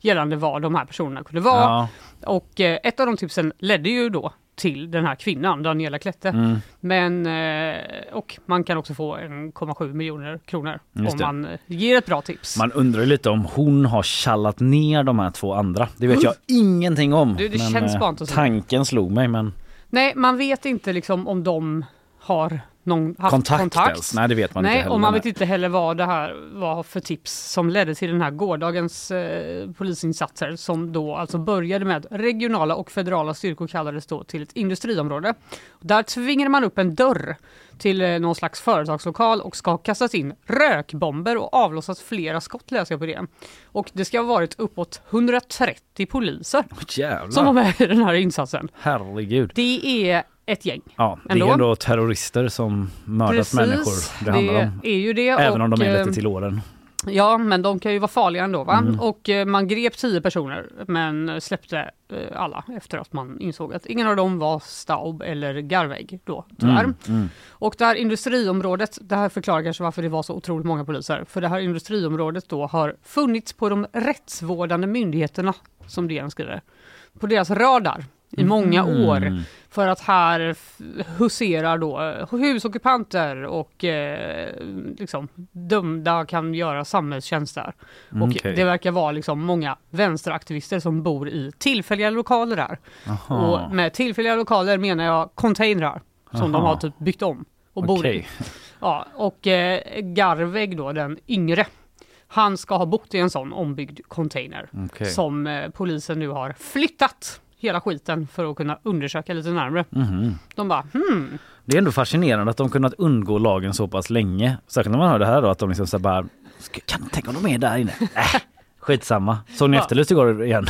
gällande vad de här personerna kunde vara. Ja. Och eh, ett av de tipsen ledde ju då till den här kvinnan, Daniela Klette. Mm. Men, eh, och man kan också få en komma sju miljoner kronor om man eh, ger ett bra tips. Man undrar lite om hon har kallat ner de här två andra. Det vet jag ingenting om. Det, det men, känns eh, tanken slog mig, men... Nej, man vet inte liksom om de har någon haft kontakt. kontakt. Nej, det vet man Nej, inte heller. Och man vet inte heller vad det här var för tips som ledde till den här gårdagens eh, polisinsatser som då alltså började med regionala och federala styrkor kallades då till ett industriområde. Där tvingade man upp en dörr till eh, någon slags företagslokal och ska kastas in rökbomber och avlossas flera skott, läser jag på det. Och det ska ha varit uppåt hundratrettio poliser Jävlar. som var med i den här insatsen. Herregud. Det är ett gäng. Ja, det ändå. är ändå terrorister som mördat Precis, människor. Det handlar om. Är ju det. Även och, om de är lite till åren. Ja, men de kan ju vara farliga ändå, va? Mm. Och eh, man grep tio personer men släppte eh, alla efter att man insåg att ingen av dem var Staub eller Garveg då, tyvärr. Mm. Mm. Och det här industriområdet, det här förklarar kanske varför det var så otroligt många poliser. För det här industriområdet då har funnits på de rättsvårdande myndigheterna, som det skriver, på deras radar i många mm. år. För att här huserar då husockupanter och eh, liksom dömda kan göra samhällstjänster. Och Okay. det verkar vara liksom många vänsteraktivister som bor i tillfälliga lokaler där. Aha. Och med tillfälliga lokaler menar jag containrar som Aha. de har typ byggt om och bor okay. i. Ja, och eh, Garveg då, den yngre, han ska ha bott i en sån ombyggd container okay. som eh, polisen nu har flyttat hela skiten för att kunna undersöka lite närmare. Mm-hmm. De bara, hmm. Det är ändå fascinerande att de kunnat undgå lagen så pass länge. Särskilt när man hör det här då, att de liksom så bara, kan tänka om de är där inne? Äh, skitsamma. Så ni ja. Efterlyst igår igen.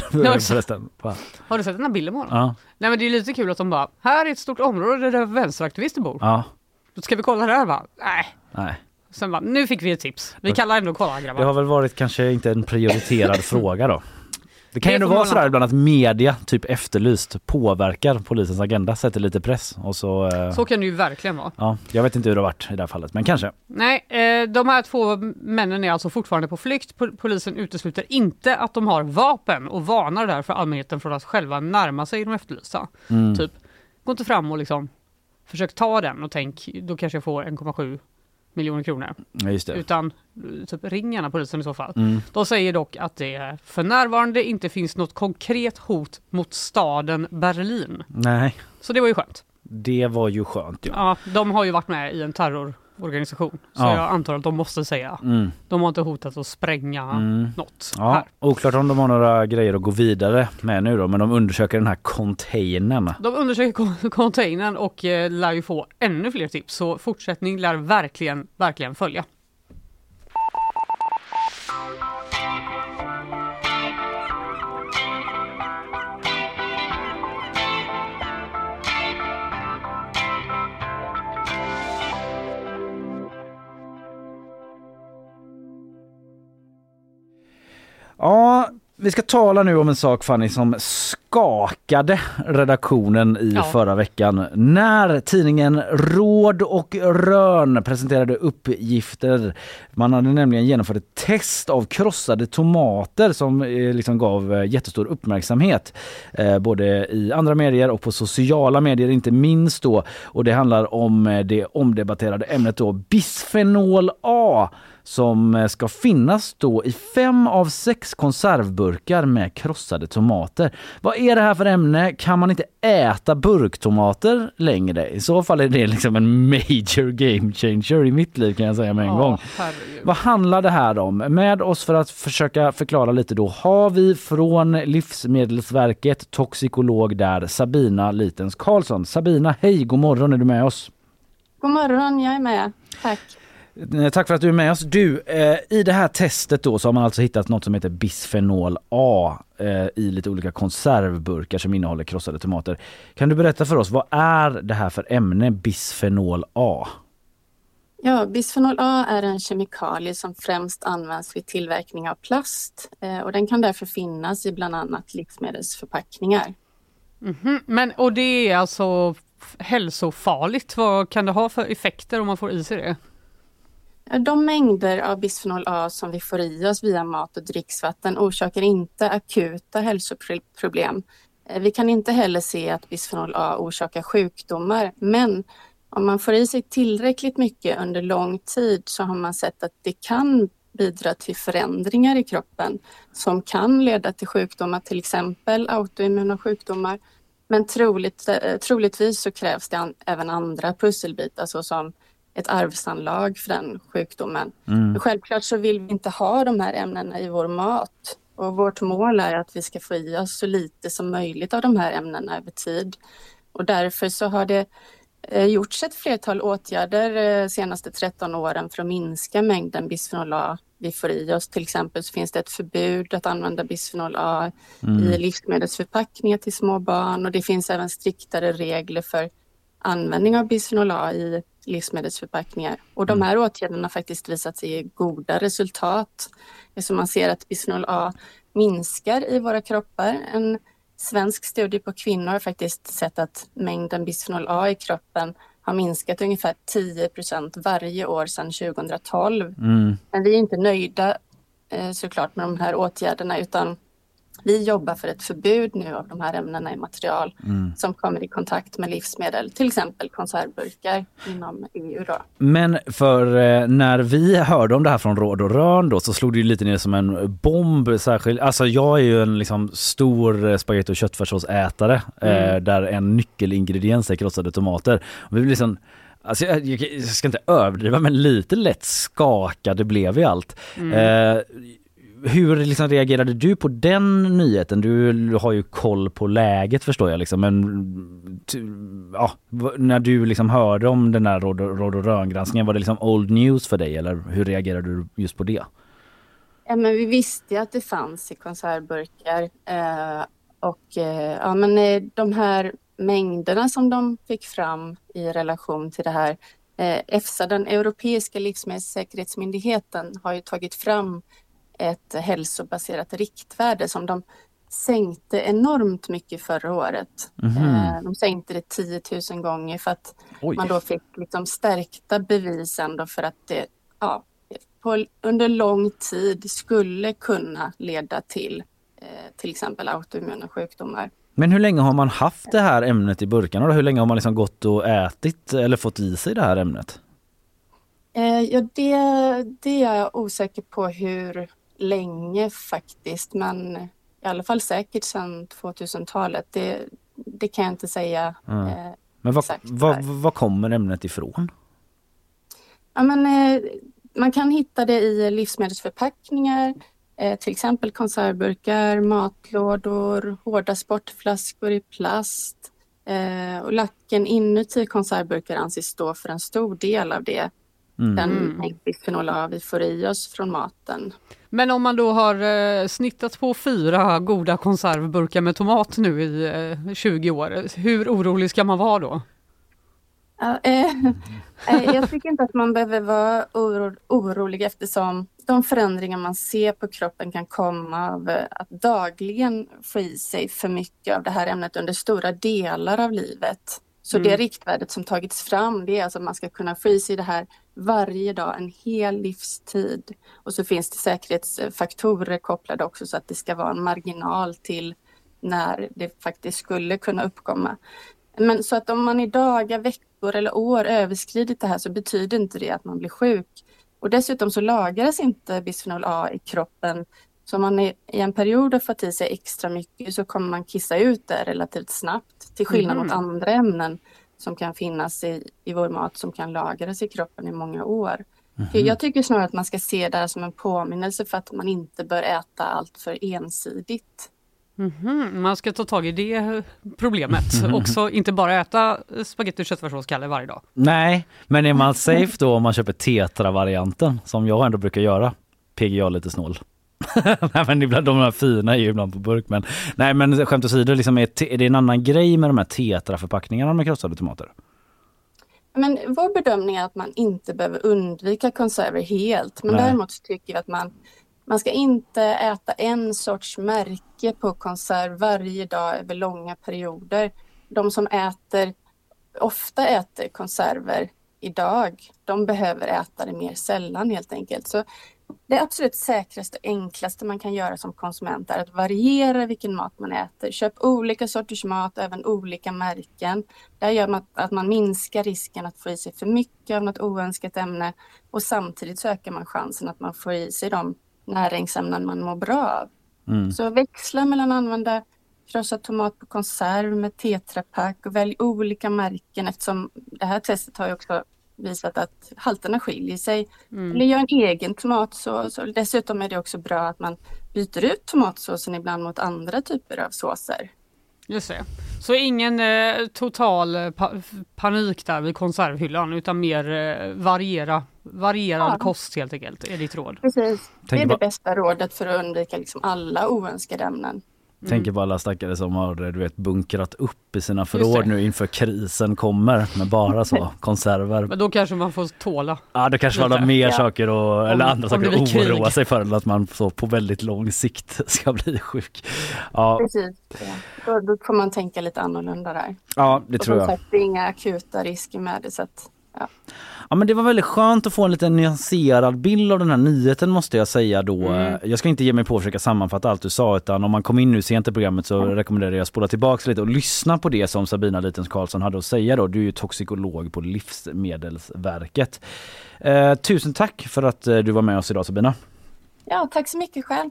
Har du sett den här bilden på dem? Ja. Nej, men det är lite kul att de bara, här är ett stort område där vänsteraktivister bor. Ja. Då ska vi kolla det här, va? Nej. Nej. Sen bara, nu fick vi ett tips. Vi kallar ändå kolla, grabbar. Det har väl varit kanske inte en prioriterad fråga då. Det kan ju ändå vara sådär ibland att media typ efterlyst påverkar polisens agenda, sätter lite press och så... Eh, så kan det ju verkligen vara. Ja, jag vet inte hur det har varit i det här fallet, men kanske. Nej, eh, de här två männen är alltså fortfarande på flykt. Polisen utesluter inte att de har vapen och varnar därför allmänheten från att själva närma sig de efterlysta. Mm. Typ, gå inte fram och liksom försök ta den och tänk, då kanske jag får en komma sju miljoner kronor. Ja, just det. Utan typ ring gärna polisen i så fall. Mm. De säger dock att det för närvarande inte finns något konkret hot mot staden Berlin. Nej. Så det var ju skönt. Det var ju skönt, ja. Ja, de har ju varit med i en terrororganisation. Så ja. jag antar att de måste säga. Mm. De har inte hotat att spränga mm. något ja. här. Oklart om de har några grejer att gå vidare med nu då. Men de undersöker den här containern. De undersöker containern och eh, lär ju få ännu fler tips. Så fortsättning lär verkligen, verkligen följa. Ja, vi ska tala nu om en sak, Fanny, som skakade redaktionen i ja. förra veckan. När tidningen Råd och Rön presenterade uppgifter. Man hade nämligen genomfört ett test av krossade tomater som eh, liksom gav jättestor uppmärksamhet. Eh, både i andra medier och på sociala medier inte minst då. Och det handlar om det omdebatterade ämnet då bisfenol A. Som ska finnas då i fem av sex konservburkar med krossade tomater. Vad är det här för ämne? Kan man inte äta burktomater längre? I så fall är det liksom en major game changer i mitt liv, kan jag säga med en oh, gång. Herregud. Vad handlar det här om? Med oss för att försöka förklara lite då har vi från Livsmedelsverket toxikolog där, Sabina Litens Karlsson. Sabina, hej, god morgon, är du med oss? God morgon, jag är med. Tack. Tack för att du är med oss. Du, eh, i det här testet då så har man alltså hittat något som heter bisfenol A eh, i lite olika konservburkar som innehåller krossade tomater. Kan du berätta för oss, vad är det här för ämne, bisfenol A? Ja, bisfenol A är en kemikalie som främst används vid tillverkning av plast eh, och den kan därför finnas i bland annat livsmedelsförpackningar. Mm-hmm. Men, och det är alltså hälsofarligt. Vad kan det ha för effekter om man får i sig det? De mängder av bisfenol A som vi får i oss via mat och dricksvatten orsakar inte akuta hälsoproblem. Vi kan inte heller se att bisfenol A orsakar sjukdomar, men om man får i sig tillräckligt mycket under lång tid så har man sett att det kan bidra till förändringar i kroppen som kan leda till sjukdomar, till exempel autoimmuna sjukdomar. Men troligt, troligtvis så krävs det an, även andra pusselbitar såsom ett arvsanlag för den sjukdomen. Mm. Självklart så vill vi inte ha de här ämnena i vår mat. Och vårt mål är att vi ska få i oss så lite som möjligt av de här ämnena över tid. Och därför så har det eh, gjorts ett flertal åtgärder de eh, senaste tretton åren för att minska mängden bisfenol A vi får i oss. Till exempel så finns det ett förbud att använda bisfenol A mm. i livsmedelsförpackningar till små barn. Och det finns även striktare regler för användning av bisfenol A i livsmedelsförpackningar. Och de här åtgärderna har faktiskt visat sig ge goda resultat. Så man ser att bisfenol A minskar i våra kroppar. En svensk studie på kvinnor har faktiskt sett att mängden bisfenol A i kroppen har minskat ungefär tio procent varje år sedan tjugohundratolv. Mm. Men vi är inte nöjda såklart med de här åtgärderna, utan vi jobbar för ett förbud nu av de här ämnena i material mm. som kommer i kontakt med livsmedel, till exempel konservburkar inom E U då. Men för eh, när vi hörde om det här från Råd och Rön då, så slog det ju lite ner som en bomb särskilt. Alltså jag är ju en liksom stor spagetti- och köttfärssåsätare mm. eh, där en nyckelingrediens är krossade tomater. Och vi blir liksom Alltså jag, jag ska inte överdriva, men lite lätt skakade blev vi allt. Mm. Eh, Hur liksom reagerade du på den nyheten? Du har ju koll på läget, förstår jag. Liksom. Men ja, när du liksom hörde om den här Råd och Rön-granskningen, var det liksom old news för dig? Eller hur reagerade du just på det? Ja, men vi visste att det fanns i konservburkar. Eh, och eh, ja, men eh, de här mängderna som de fick fram i relation till det här. Eh, EFSA, den Europeiska livsmedelssäkerhetsmyndigheten, har ju tagit fram ett hälsobaserat riktvärde som de sänkte enormt mycket förra året. Mm-hmm. De sänkte det tio tusen gånger för att Oj. man då fick liksom stärkta bevis ändå för att det ja, på, under lång tid skulle kunna leda till eh, till exempel autoimmuna sjukdomar. Men hur länge har man haft det här ämnet i burkarna? Och hur länge har man liksom gått och ätit eller fått i sig det här ämnet? Eh, ja, det, det är jag osäker på hur länge faktiskt, men i alla fall säkert sedan tvåtusentalet. Det, det kan jag inte säga. Mm. Eh, men vad, vad, vad kommer ämnet ifrån? Ja, men, eh, man kan hitta det i livsmedelsförpackningar, eh, till exempel konservburkar, matlådor, hårda sportflaskor i plast. Eh, och lacken inuti konservburkar anses stå för en stor del av det. Mm. Den bisfenol A vi får i oss från maten. Men om man då har eh, snittat på fyra goda konservburkar med tomat nu i eh, tjugo år, hur orolig ska man vara då? Uh, eh, jag tycker inte att man behöver vara oro, orolig, eftersom de förändringar man ser på kroppen kan komma av att dagligen få i sig för mycket av det här ämnet under stora delar av livet. Så mm. det riktvärdet som tagits fram, det är alltså att man ska kunna få i sig det här varje dag, en hel livstid. Och så finns det säkerhetsfaktorer kopplade också, så att det ska vara en marginal till när det faktiskt skulle kunna uppkomma. Men så att om man i dagar, veckor eller år överskridit det här, så betyder inte det att man blir sjuk. Och dessutom så lagras inte bisfenol A i kroppen. Så om man i en period har fått i sig extra mycket, så kommer man kissa ut det relativt snabbt. Till skillnad mm. mot andra ämnen som kan finnas i, i vår mat, som kan lagras i kroppen i många år. Mm. Jag tycker snarare att man ska se det här som en påminnelse för att man inte bör äta allt för ensidigt. Mm-hmm. Man ska ta tag i det problemet. Mm-hmm. Också inte bara äta spagetti och köttfärssås varje dag. Nej, men är man safe då om man köper tetra-varianten, som jag ändå brukar göra? P G A lite snål. Nej, men ibland, de här fina är ju ibland på burk. Men, nej, men skämt åsido, liksom, är, te, är det en annan grej med de här tetra-förpackningarna med krossade tomater? Men vår bedömning är att man inte behöver undvika konserver helt. Men nej. Däremot tycker vi att man, man ska inte äta en sorts märke på konserv varje dag över långa perioder. De som äter, ofta äter konserver idag, de behöver äta det mer sällan helt enkelt. Så det absolut säkraste och enklaste man kan göra som konsument är att variera vilken mat man äter. Köp olika sorters mat, även olika märken. Det gör man att man minskar risken att få i sig för mycket av något oönskat ämne. Och samtidigt så ökar man chansen att man får i sig de näringsämnen man mår bra av. Mm. Så växla mellan att använda krossad tomat på konserv med tetrapack och välj olika märken, eftersom det här testet har ju också visat att halterna skiljer sig. Mm. Eller gör en egen tomatsås. Och dessutom är det också bra att man byter ut tomatsåsen ibland mot andra typer av såser. Just det. Så ingen eh, total pa- panik där vid konservhyllan, utan mer eh, variera, varierad ja. kost helt enkelt, är ditt råd. Precis. Det är det bästa rådet för att undvika liksom alla oönskade ämnen. Mm. Tänker på alla stackare som har, du vet, bunkrat upp i sina förråd nu inför krisen kommer med bara så konserver. Men då kanske man får tåla. Ja, då kanske man har mer ja. saker och, eller om, andra saker att oroa sig för, eller att man så på väldigt lång sikt ska bli sjuk. Ja. Precis. Ja. Då, då får man tänka lite annorlunda där. Ja, det och tror jag. Sagt, det är inga akuta risker med det, så att ja. Ja, men det var väldigt skönt att få en lite nyanserad bild av den här nyheten, måste jag säga då. Mm. Jag ska inte ge mig på att försöka sammanfatta allt du sa, utan om man kom in nu sent i programmet så mm. rekommenderar jag att spola tillbaka lite och lyssna på det som Sabina Litens Karlsson hade att säga då. Du är ju toxikolog på Livsmedelsverket. Eh, tusen tack för att du var med oss idag, Sabina. Ja, tack så mycket själv.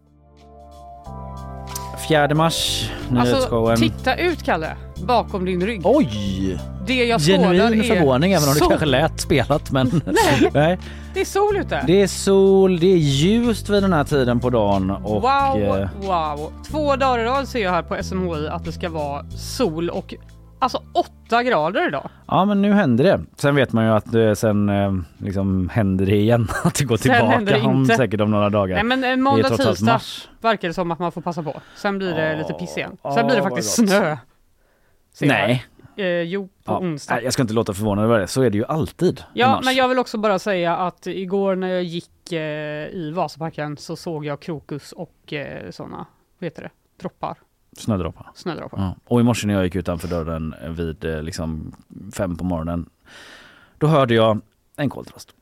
fjärde mars, nyhetsshowen. Alltså, titta ut, Kalle, bakom din rygg. Oj! Det jag genuin förvåning, även om sol. Det kanske lät spelat, men nej, nej, det är sol ute. Det är sol, det är ljust vid den här tiden på dagen och wow, eh... wow. Två dagar idag ser jag här på S M H I att det ska vara sol och alltså åtta grader idag. Ja, men nu händer det. Sen vet man ju att det sen eh, liksom händer det igen, att det går tillbaka om säkert om några dagar. Nej, men en måndag, tisdag verkar det som att man får passa på. Sen blir det oh, lite piss igen. Sen oh, blir det faktiskt snö. Nej. Eh, jo, på ja, onsdag. Jag ska inte låta förvånad över det. Så är det ju alltid. Ja, men jag vill också bara säga att igår när jag gick eh, i Vasaparken så såg jag krokus och eh, sådana, vet du det, droppar. Snödroppar. Snödroppar. Ja. Och i morse när jag gick utanför dörren vid eh, liksom fem på morgonen, då hörde jag en koltrast.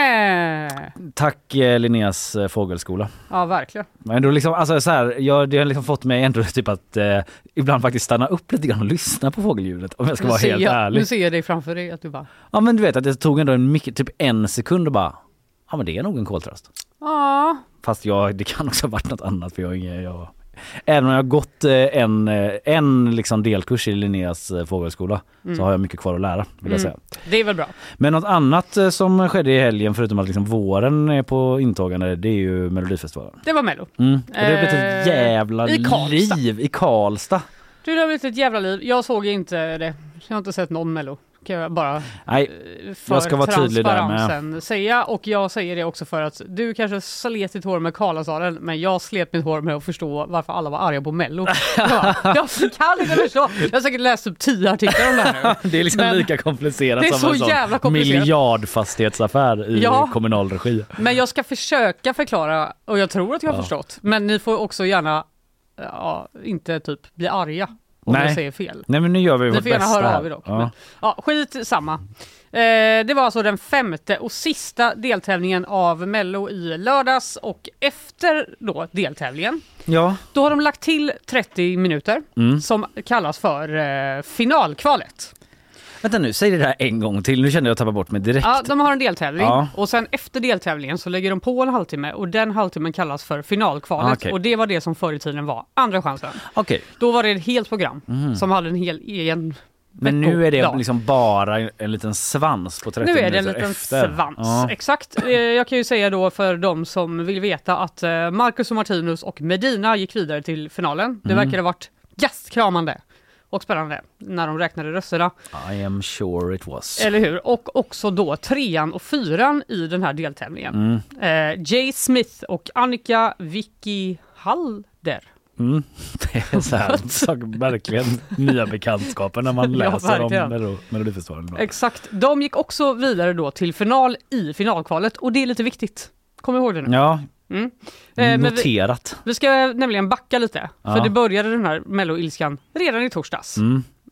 Nej. Tack eh, Linneas eh, fågelskola. Ja, verkligen. Men då liksom, alltså så här, jag, det har liksom fått mig ändå typ att eh, ibland faktiskt stanna upp lite grann och lyssna på fågelljudet, om jag ska nu vara helt jag, ärlig. Nu ser jag dig framför dig att du bara... Ja, men du vet att det tog ändå en mycket, typ en sekund och bara, ja men det är nog en koltrast. Ja. Fast jag, det kan också ha varit något annat, för jag är ingen, jag... Även om jag har gått en, en liksom delkurs i Linneas fågelskola mm. så har jag mycket kvar att lära, vill jag säga. Mm. Det är väl bra. Men något annat som skedde i helgen, förutom att liksom våren är på intågande, det är ju Melodifestivalen. Det var Mello. Mm. Och det har blivit ett jävla i liv i Karlstad. Du, det har blivit ett jävla liv. Jag såg inte det. Jag har inte sett någon Mello. Kan jag bara Nej, jag ska vara tydlig där med. Säga, och jag säger det också för att du kanske slet ditt hår med Karlasalen, men jag slet mitt hår med att förstå varför alla var arga på Mello. Ja, jag kan inte förstå. Jag har säkert läst upp tio artiklar om det här nu. Det är liksom men lika komplicerat det är som så en sån miljardfastighetsaffär i ja, kommunal regi. Men jag ska försöka förklara, och jag tror att jag har ja. förstått. Men ni får också gärna ja, inte typ bli arga. Om Nej. jag säger fel. Nej, men nu gör vi vårt bästa. Ni får gärna höra av er dock. Ja. Men, ja, skit samma. Eh, det var alltså den femte och sista deltävlingen av Mello i lördags. Och efter då deltävlingen, ja. då har de lagt till trettio minuter mm. som kallas för eh, finalkvalet. Vänta nu, säg det där en gång till. Nu kände jag att tappa bort mig direkt. Ja, de har en deltävling. Ja. Och sen efter deltävlingen så lägger de på en halvtimme. Och den halvtimmen kallas för finalkvalet. Okay. Och det var det som förr i tiden var andra chansen. Okay. Då var det ett helt program mm. som hade en hel egen... Men nu är det liksom bara en liten svans på trettio minuter efter. Nu är det en liten efter. svans, ja. Exakt. Jag kan ju säga då för de som vill veta att Marcus och Martinus och Medina gick vidare till finalen. Det mm. verkar ha varit gastkramande och spännande när de räknade rösterna. I am sure it was. Eller hur? Och också då trean och fyran i den här deltävlingen. Mm. Eh, Jay Smith och Annika Vicky Halder. Mm. Det är så här, så verkligen nya bekantskaper när man läser ja, om Melodifestivalen. Exakt. De gick också vidare då till final i finalkvalet, och det är lite viktigt. Kom ihåg det nu. Ja. Mm. Eh, Noterat. Vi, vi ska nämligen backa lite. Ja. För det började den här Mello-ilskan redan i torsdags. Mm.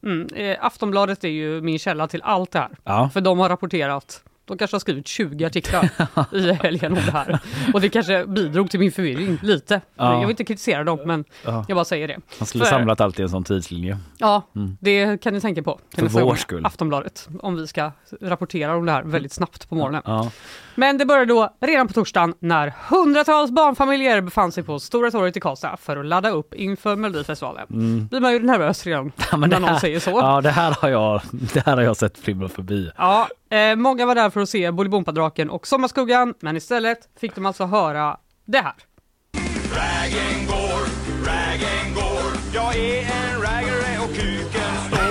Mm, eh, Aftonbladet är ju min källa till allt det här. Ja. För de har rapporterat, de kanske har skrivit tjugo artiklar i helgen om det här. Och det kanske bidrog till min förvirring lite. Ja. Jag vill inte kritisera dem, men ja. jag bara säger det. Han skulle För, samlat allt i en sån tidslinje. Ja, mm. det kan ni tänka på. För vår skull. Aftonbladet, om vi ska rapportera om det här väldigt snabbt på morgonen. Ja. Men det började då redan på torsdagen när hundratals barnfamiljer befann sig på Stora torget i Karlstad för att ladda upp inför Melodifestivalen. Mm. Blir man ju nervös redan ja, men när någon här, säger så. Ja, det här har jag, det här har jag sett flimra förbi. Ja, eh, många var där för att se Bolibompa-draken och Sommarskuggan, men istället fick de alltså höra det här. Raggen går, raggen går, jag är en raggare och kuken står.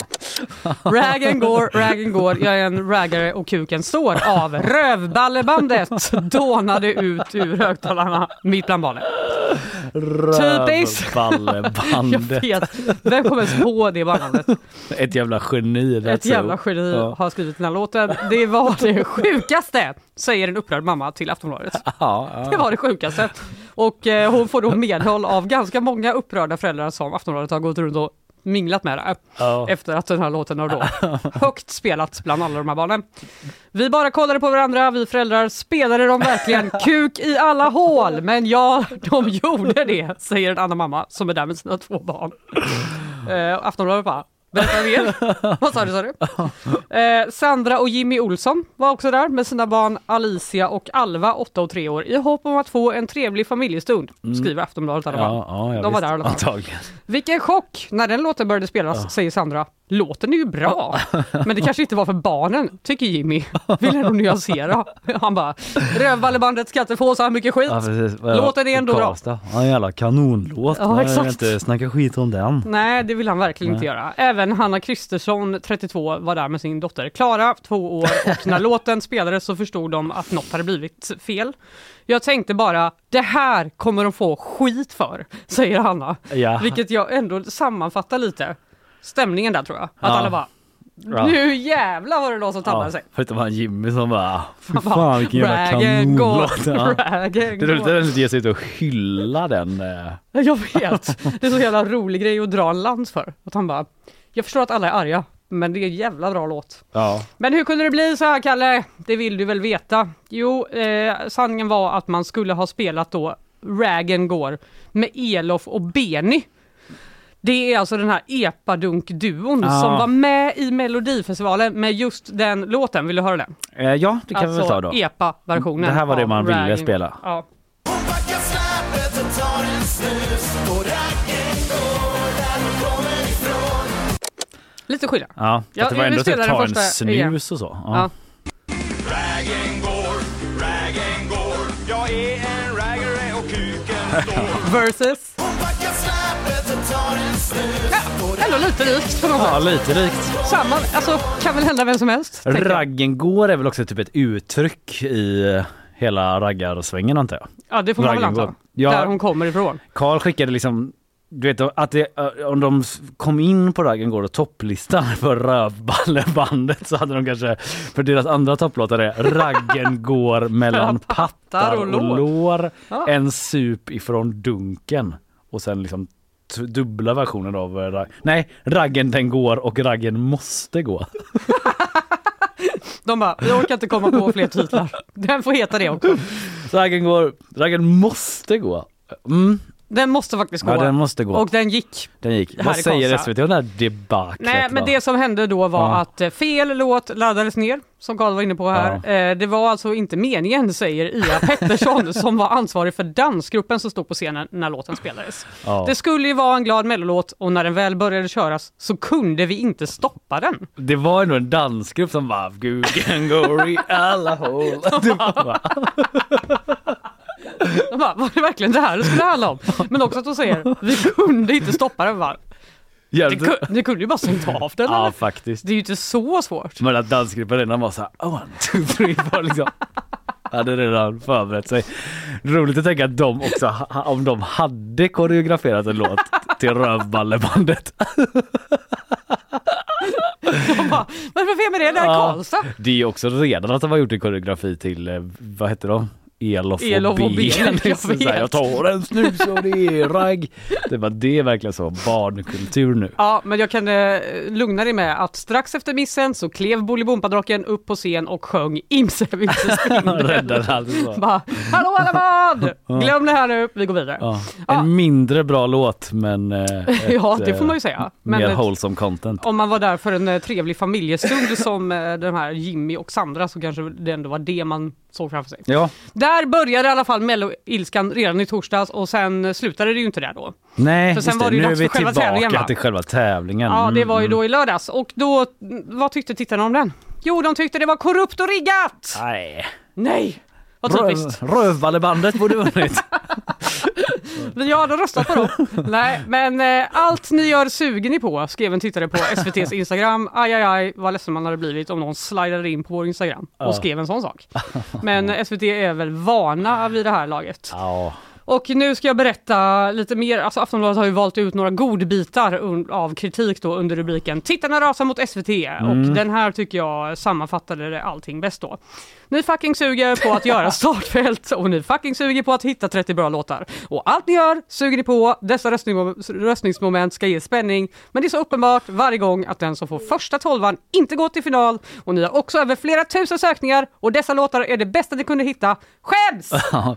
Raggen går, raggen går, jag är en raggare och kuken står av Rövballebandet dånade ut ur högtalarna mitt bland barnen. Typiskt! Rövballebandet. Jag vet, vem kommer ens på det bandet? Ett jävla geni. Ett jävla geni ja. har skrivit den här låten. Det var det sjukaste, säger en upprörd mamma till Aftonbladet. Ja, ja. Det var det sjukaste. Och eh, hon får då medhåll av ganska många upprörda föräldrar som Aftonbladet har gått runt och minglat med det oh. efter att den här låten har då högt spelat bland alla de här barnen. Vi bara kollade på varandra, vi föräldrar spelade de verkligen kuk i alla hål, men ja, de gjorde det, säger en annan mamma som är där med sina två barn. Eh, Aftonbladet bara, berätta mer. Vad sa du, sa du? Eh, Sandra och Jimmy Olsson var också där med sina barn Alicia och Alva, åtta och tre år, i hopp om att få en trevlig familjestund, mm. skriver Aftonbladet. Alla ja, ja, de var visst, där i alla fall. Antagligen. Vilken chock när den låten började spelas, ja. säger Sandra. Låten är ju bra, men det kanske inte var för barnen, tycker Jimmy. Vill ändå nyansera. Han bara, Rövballebandet ska inte få så här mycket skit. Ja, låten är ändå bra. Ja, en jävla kanonlåt. Ja, exakt. Jag vill inte snacka skit om den. Nej, det vill han verkligen Nej. inte göra. Även Hanna Kristersson, trettiotvå, var där med sin dotter Klara, två år. Och när låten spelades så förstod de att något hade blivit fel. Jag tänkte bara, det här kommer de få skit för, säger Hanna. Ja. Vilket jag ändå sammanfattar lite. Stämningen där, tror jag. Att ja. alla bara, nu jävlar var det någon som tappade ja, sig. Förutom han Jimmy som bara, fy fan vilken jävla kanonlåt. Ja. Det är roligt att den inte ger sig ut och hylla den. Jag vet. Det är så jävla rolig grej att dra en lans för. Att han bara, jag förstår att alla är arga, men det är en jävla bra låt. Ja. Men hur kunde det bli så här, Kalle? Det vill du väl veta? Jo, eh, sanningen var att man skulle ha spelat då Raggen går med Elof och Benny. Det är alltså den här epadunk-duon ah. som var med i Melodifestivalen med just den låten. Vill du höra den? Eh, ja, det kan alltså, vi väl ta då. Epa-versionen. Det här var det man ville Raggen. spela. Ja. Lite skillnad. Ja, ja, det var ändå typ ta en snus igen. Och så. Ja. Ja. Raggen går, raggen går, jag är en raggare och kuken står. Versus. Ja, ändå lite rikt på något Ja, sätt. lite rikt. Samma, alltså kan väl hända vem som helst. Raggen går är väl också typ ett uttryck i hela raggarsvängen, antar jag. Ja, det får man väl anta. Ja, där hon kommer ifrån. Karl skickade liksom, du vet, att det, om de kom in på Raggen går och topplistan för Rövballebandet så hade de kanske, för deras andra topplåtar är Raggen går mellan pattar och lår, och lår ja. en sup ifrån dunken och sen liksom t- dubbla versioner av rag- nej, Raggen den går och Raggen måste gå. De bara, jag orkar inte komma på fler titlar. Den får heta det också. Raggen går, Raggen måste gå. Mm. Den måste faktiskt gå. Ja, den måste gå. Och den gick. Den gick. Vad säger S V T om den här debaklet? Nej, men det som hände då var ja. att fel låt laddades ner, som Carl var inne på här. Ja. Det var alltså inte meningen, säger Ia Pettersson, som var ansvarig för dansgruppen som stod på scenen när låten spelades. Ja. Det skulle ju vara en glad mellolåt och när den väl började köras så kunde vi inte stoppa den. Det var ändå en dansgrupp som var Guggen går i alla hål. De bara, var det verkligen det här det skulle handla om? Men också att de säger, vi kunde inte stoppa den. Bara. Det, kunde, det kunde ju bara sänkt av den. Ja, eller? faktiskt. Det är ju inte så svårt. Men att dansgruppen redan var så här, oh, one, two, three, four, liksom. Hade redan förberett sig. Roligt att tänka att de också, om de hade koreograferat en låt till Rövballebandet. De bara, men för vem är det där i Karlstad? Det är ju också redan att de har gjort en koreografi till, vad heter de? Elof och, Elof och Ben. Ben, jag Så så här, jag tar en snus och det är ragg. Det var det verkligen så barnkultur nu. Ja, men jag kan eh, lugna dig med att strax efter missen så klev Bolibompadrocken upp på scen och sjöng Imse Vimse Räddade alltså. Bara, hallå alla barn! Glöm det här nu, vi går vidare. Ja. En Ja. mindre bra låt, men eh, ett, Ja, det får man ju säga. Men mer ett- wholesome content. Om man var där för en eh, trevlig familjestund som eh, den här Jimmy och Sandra, så kanske det ändå var det man såg framför sig. Ja. Där började i alla fall Mello-ilskan redan i torsdags och sen slutade det ju inte där då. Nej, För sen just var det ju nu är dags vi för själva tillbaka tävlingen, va? till själva tävlingen. Ja, det var ju Mm, då i lördags. Och då, vad tyckte tittarna om den? Jo, de tyckte det var korrupt och riggat! Nej. Nej! Vad typiskt. Röv, Rövballebandet borde vunnit. Vi hade röstat på dem. Nej, men eh, allt ni gör suger ni på, skrev en tittare på S V T:s Instagram. Aj, aj, aj, vad ledsen man hade blivit om någon slidade in på vår Instagram och Ja. skrev en sån sak. Men S V T är väl vana vid det här laget. Ja. Och nu ska jag berätta lite mer. Alltså Aftonbladet har ju valt ut några godbitar un- av kritik då under rubriken Tittarna rasar mot S V T. Mm. Och den här tycker jag sammanfattade det allting bäst då. Ni fucking suger på att göra startfält och ni fucking suger på att hitta trettio bra låtar. Och allt ni gör suger ni på. Dessa röstning- röstningsmoment ska ge spänning. Men det är så uppenbart varje gång att den som får första tolvan inte går till final. Och ni har också över flera tusen sökningar och dessa låtar är det bästa ni kunde hitta. Skäms!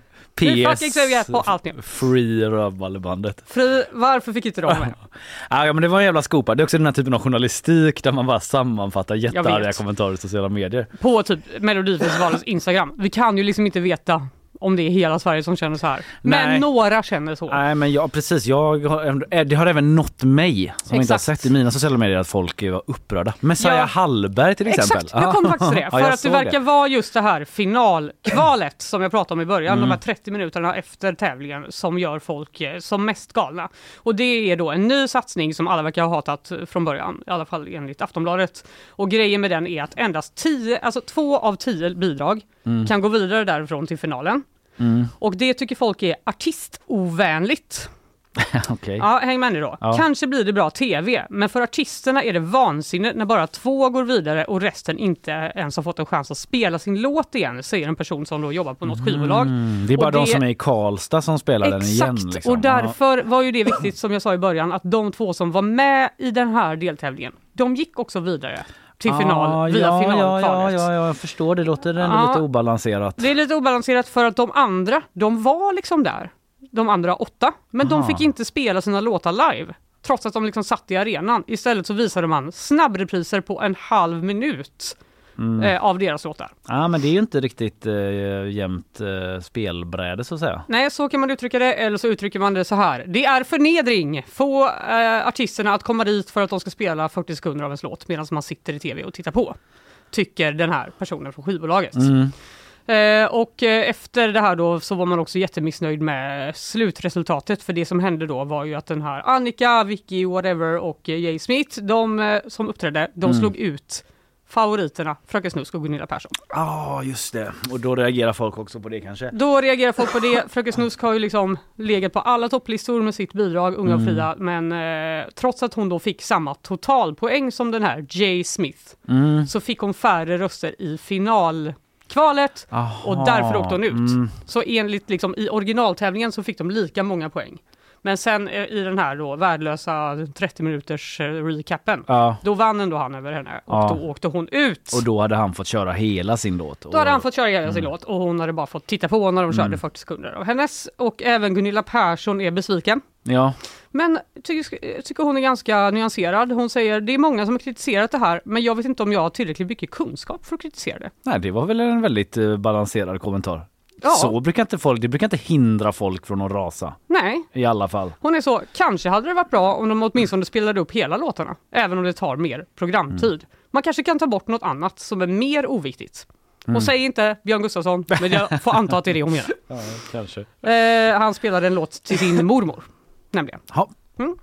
P Ni S fucking suger på allt ni. Free Rövballebandet. Fri, varför fick inte de med? Ja, men det var en jävla skopa. Det är också den här typen av journalistik där man bara sammanfattar jättearga vet. kommentarer i sociala medier. På typ Melodifestivalens Instagram. Vi kan ju liksom inte veta om det är hela Sverige som känner så här. Men Nej. några känner så. Nej, men ja, precis. Jag har, det har även nått mig som inte har Exakt. sett i mina sociala medier att folk var upprörda. Messiah Ja. Hallberg till exempel. Exakt, jag kom faktiskt till det. Ja, För jag att det såg verkar vara just det här finalkvalet som jag pratade om i början. De här trettio minuterna efter tävlingen som gör folk eh, som mest galna. Och det är då en ny satsning som alla verkar ha hatat från början. I alla fall enligt Aftonbladet. Och grejen med den är att endast tio, alltså två av tio bidrag kan gå vidare därifrån till finalen. Mm. Och det tycker folk är artistovänligt. Okej. Ja, häng med nu då. Ja. Kanske blir det bra tv, men för artisterna är det vansinne när bara två går vidare och resten inte ens har fått en chans att spela sin låt igen, säger en person som då jobbar på något skivbolag. Mm, det är bara Och de det- som är i Karlstad som spelar den igen. Exakt, Liksom. och därför var ju det viktigt som jag sa i början att de två som var med i den här deltävlingen, de gick också vidare till final Ah, via ja, finalkvalet. ja, ja, ja, jag förstår. Det låter ändå Ja. lite obalanserat. Det är lite obalanserat för att de andra, de var liksom där. De andra åtta. Men de Aha. fick inte spela sina låtar live. Trots att de liksom satt i arenan. Istället så visade man snabbrepriser på en halv minut Mm. eh, av deras låtar. Ja, men det är ju inte riktigt eh, jämnt eh, spelbräde så att säga. Nej, så kan man uttrycka det. Eller så uttrycker man det så här. Det är förnedring. Få eh, artisterna att komma dit för att de ska spela fyrtio sekunder av en låt medan man sitter i tv och tittar på. Tycker den här personen från skivbolaget. Mm. Eh, och eh, efter det här då så var man också jättemissnöjd med slutresultatet, för det som hände då var ju att den här Annika, Vicky, whatever och eh, Jay Smith, de eh, som uppträdde, de Mm. slog ut favoriterna Fröken Snusk och Gunilla Persson. Ja, ah, just det. Och då reagerar folk också på det kanske. Då reagerar folk på det. Fröken Snusk har ju liksom legat på alla topplistor med sitt bidrag, Unga och Mm. fria, men eh, trots att hon då fick samma totalpoäng som den här Jay Smith Mm. så fick hon färre röster i final kvalet Aha. och därför åkte hon ut. Mm. Så enligt liksom i originaltävlingen så fick de lika många poäng. Men sen eh, i den här då värdelösa trettio minuters eh, recapen, Ja. då vann ändå han över henne och Ja. då åkte hon ut. Och då hade han fått köra hela sin låt. Då hade han fått köra hela sin låt och hon hade bara fått titta på när de körde Mm. fyrtio sekunder av hennes. Och även Gunilla Persson är besviken. Ja. Men tycker, tycker hon är ganska nyanserad. Hon säger, det är många som har kritiserat det här, men jag vet inte om jag har tillräckligt mycket kunskap för att kritisera det. Nej, det var väl en väldigt eh, balanserad kommentar. Ja. Så brukar inte folk, det brukar inte hindra folk från att rasa. Nej, I alla fall. hon är så, kanske hade det varit bra om de åtminstone spelade upp hela låtarna, även om det tar mer programtid. Mm. Man kanske kan ta bort något annat som är mer oviktigt. Mm. Och säg inte Björn Gustafsson, men jag får anta att det är det hon menar. Ja, kanske. Eh, han spelade en låt till sin mormor, nämligen. Ja. Mm.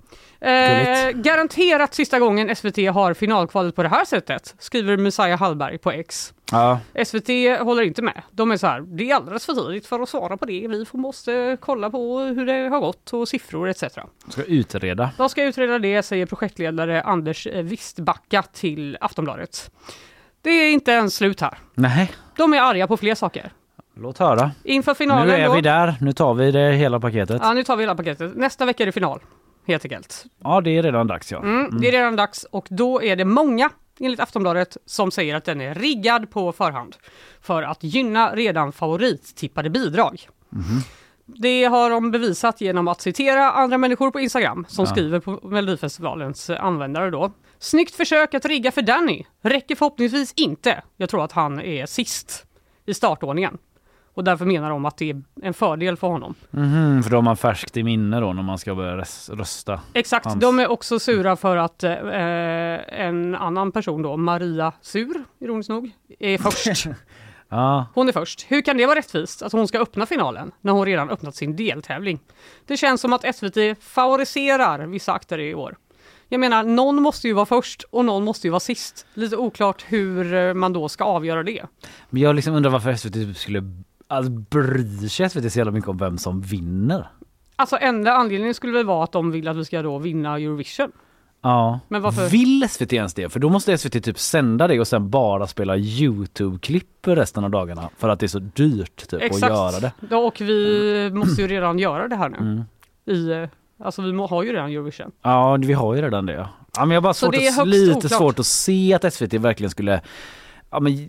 Eh, garanterat sista gången S V T har finalkvalet på det här sättet, skriver Messiah Hallberg på X. Ja. S V T håller inte med. De är så här, det är alldeles för tidigt för att svara på det. Vi får måste kolla på hur det har gått och siffror et cetera. Ska utreda. De ska utreda det, säger projektledare Anders Wistbacka till Aftonbladet. Det är inte ens slut här. Nej. De är arga på fler saker. Låt höra. Inför finalen Nu är då, vi där. Nu tar vi det hela paketet. Ja, nu tar vi hela paketet. Nästa vecka är det final, helt enkelt. Ja, det är redan dags, ja. Mm, mm. Det är redan dags och då är det många, enligt Aftonbladet, som säger att den är riggad på förhand för att gynna redan favorittippade bidrag. Mm. Det har de bevisat genom att citera andra människor på Instagram som ja. skriver på Melodifestivalens användare då. Snyggt försök att rigga för Danny. Räcker förhoppningsvis inte. Jag tror att han är sist i startordningen. Och därför menar de att det är en fördel för honom. Mm-hmm, för då har man färskt i minne då när man ska börja rösta. Exakt, hans. De är också sura för att eh, en annan person då, Maria Sur, ironiskt nog, är först. Ja. Hon är först. Hur kan det vara rättvist att hon ska öppna finalen när hon redan öppnat sin deltävling? Det känns som att S V T favoriserar vissa aktörer i år. Jag menar, någon måste ju vara först och någon måste ju vara sist. Lite oklart hur man då ska avgöra det. Men jag liksom undrar varför S V T skulle alltså, bry sig S V T så jävla mycket om vem som vinner. Alltså enda anledningen skulle väl vara att de vill att vi ska då vinna Eurovision. Ja, men varför? Vill S V T ens det? För då måste S V T typ sända det och sen bara spela YouTube-klipp resten av dagarna för att det är så dyrt typ, att göra det. Ja, och vi måste ju redan göra det här nu. Mm. I, alltså vi må, har ju redan Eurovision. Ja, vi har ju redan det. Ja, ja men jag har bara svårt att, lite oklart. svårt att se att S V T verkligen skulle ja, men,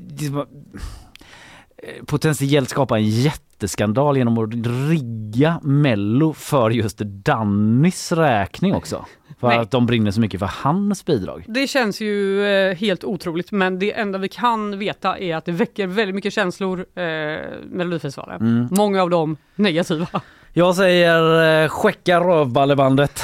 potentiellt skapa en jätteskandal genom att rigga Mello för just Dannys räkning också. För Nej. att de brinner så mycket för hans bidrag. Det känns ju eh, helt otroligt, men det enda vi kan veta är att det väcker väldigt mycket känslor eh, Melodifestivalen. Mm. Många av dem negativa. Jag säger eh, skicka rövballebandet.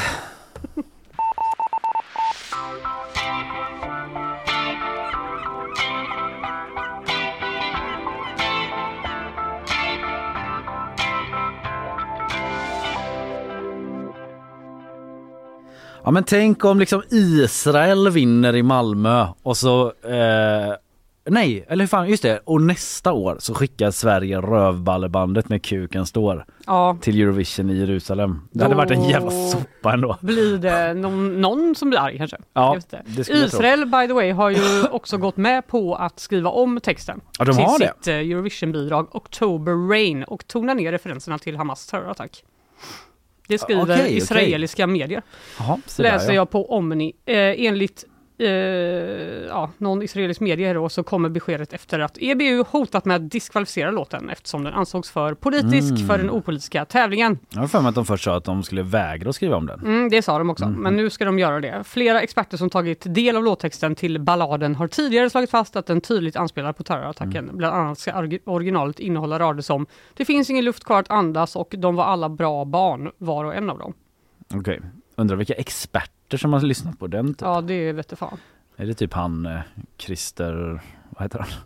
Ja, men tänk om liksom Israel vinner i Malmö och så eh, nej, eller hur fan, just det, och nästa år så skickar Sverige rövballebandet med kuken står ja. till Eurovision i Jerusalem. Det hade varit en jävla sopa ändå. Blir det någon, någon som blir arg kanske? Ja, det Israel by the way har ju också gått med på att skriva om texten ja, de till har sitt det. Eurovision-bidrag October Rain och tona ner referenserna till Hamas terrorattack. Det skriver okay, israeliska okay. medier. Aha, Läser där, ja. jag på Omni. Eh, enligt eh, ja, någon israelisk medie då, så kommer beskedet efter att E B U hotat med att diskvalificera låten eftersom den ansågs för politisk mm. för den opolitiska tävlingen. Jag har för mig att de först sa att de skulle vägra att skriva om den. Mm, det sa de också, mm. men nu ska de göra det. Flera experter som tagit del av låttexten till balladen har tidigare slagit fast att den tydligt anspelar på terrorattacken. Mm. Bland annat ska originalet innehålla rader som det finns ingen luft kvar att andas och de var alla bra barn, var och en av dem. Okej, okay. Undrar vilka experter som har lyssnat på den typ. Ja, det vet jag fan. Är det typ han eh, Christer, vad heter han?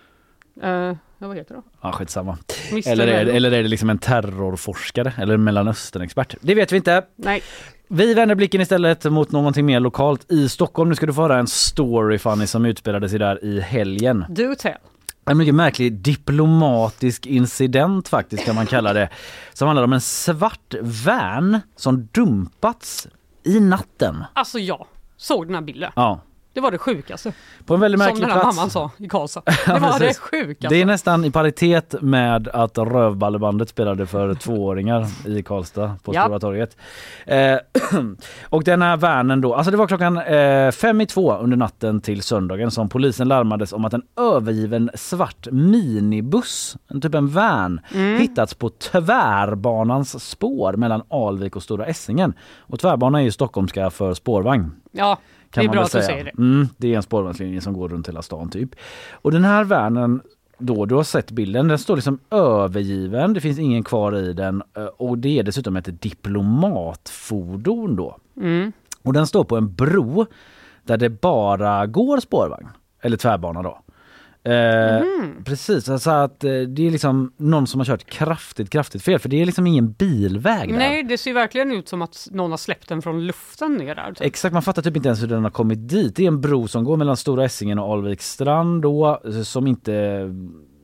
Uh, ja, vad heter det? Ja, skitsamma. Eller är, det, eller är det liksom en terrorforskare eller en Mellanöstern-expert? Det vet vi inte. Nej. Vi vänder blicken istället mot någonting mer lokalt i Stockholm. Nu ska du få höra en story, Fanny, som utspelade sig där i helgen. Do tell. En mycket märklig diplomatisk incident faktiskt kan man kalla det. Som handlar om en svart van som dumpats i natten. Alltså jag såg den här bilden. Ja. Det var det sjukaste. På en väldigt märklig Som den här plats. mamman sa i Karlstad. Det var det sjukaste. Det är nästan i paritet med att rövballebandet spelade för tvååringar i Karlstad på Stora torget. Eh, och den här vanen då, alltså det var klockan eh, fem i två under natten till söndagen som polisen larmades om att en övergiven svart minibuss, en typ en van, mm. hittats på tvärbanans spår mellan Alvik och Stora Essingen. Och tvärbanan är ju stockholmska för spårvagn. Ja. Kan det är bra att säga. du säger det. Mm, det är en spårvagnslinje som går runt hela stan typ. Och den här vanen då, du har sett bilden, den står liksom övergiven, det finns ingen kvar i den och det är dessutom ett diplomatfordon då. Mm. Och den står på en bro där det bara går spårvagn, eller tvärbana då. Eh, mm. Precis, alltså att det är liksom någon som har kört kraftigt, kraftigt fel, för det är liksom ingen bilväg där. Nej, det ser verkligen ut som att någon har släppt den från luften ner där. Typ. Exakt, man fattar typ inte ens hur den har kommit dit. Det är en bro som går mellan Stora Essingen och Alviks strand då, som inte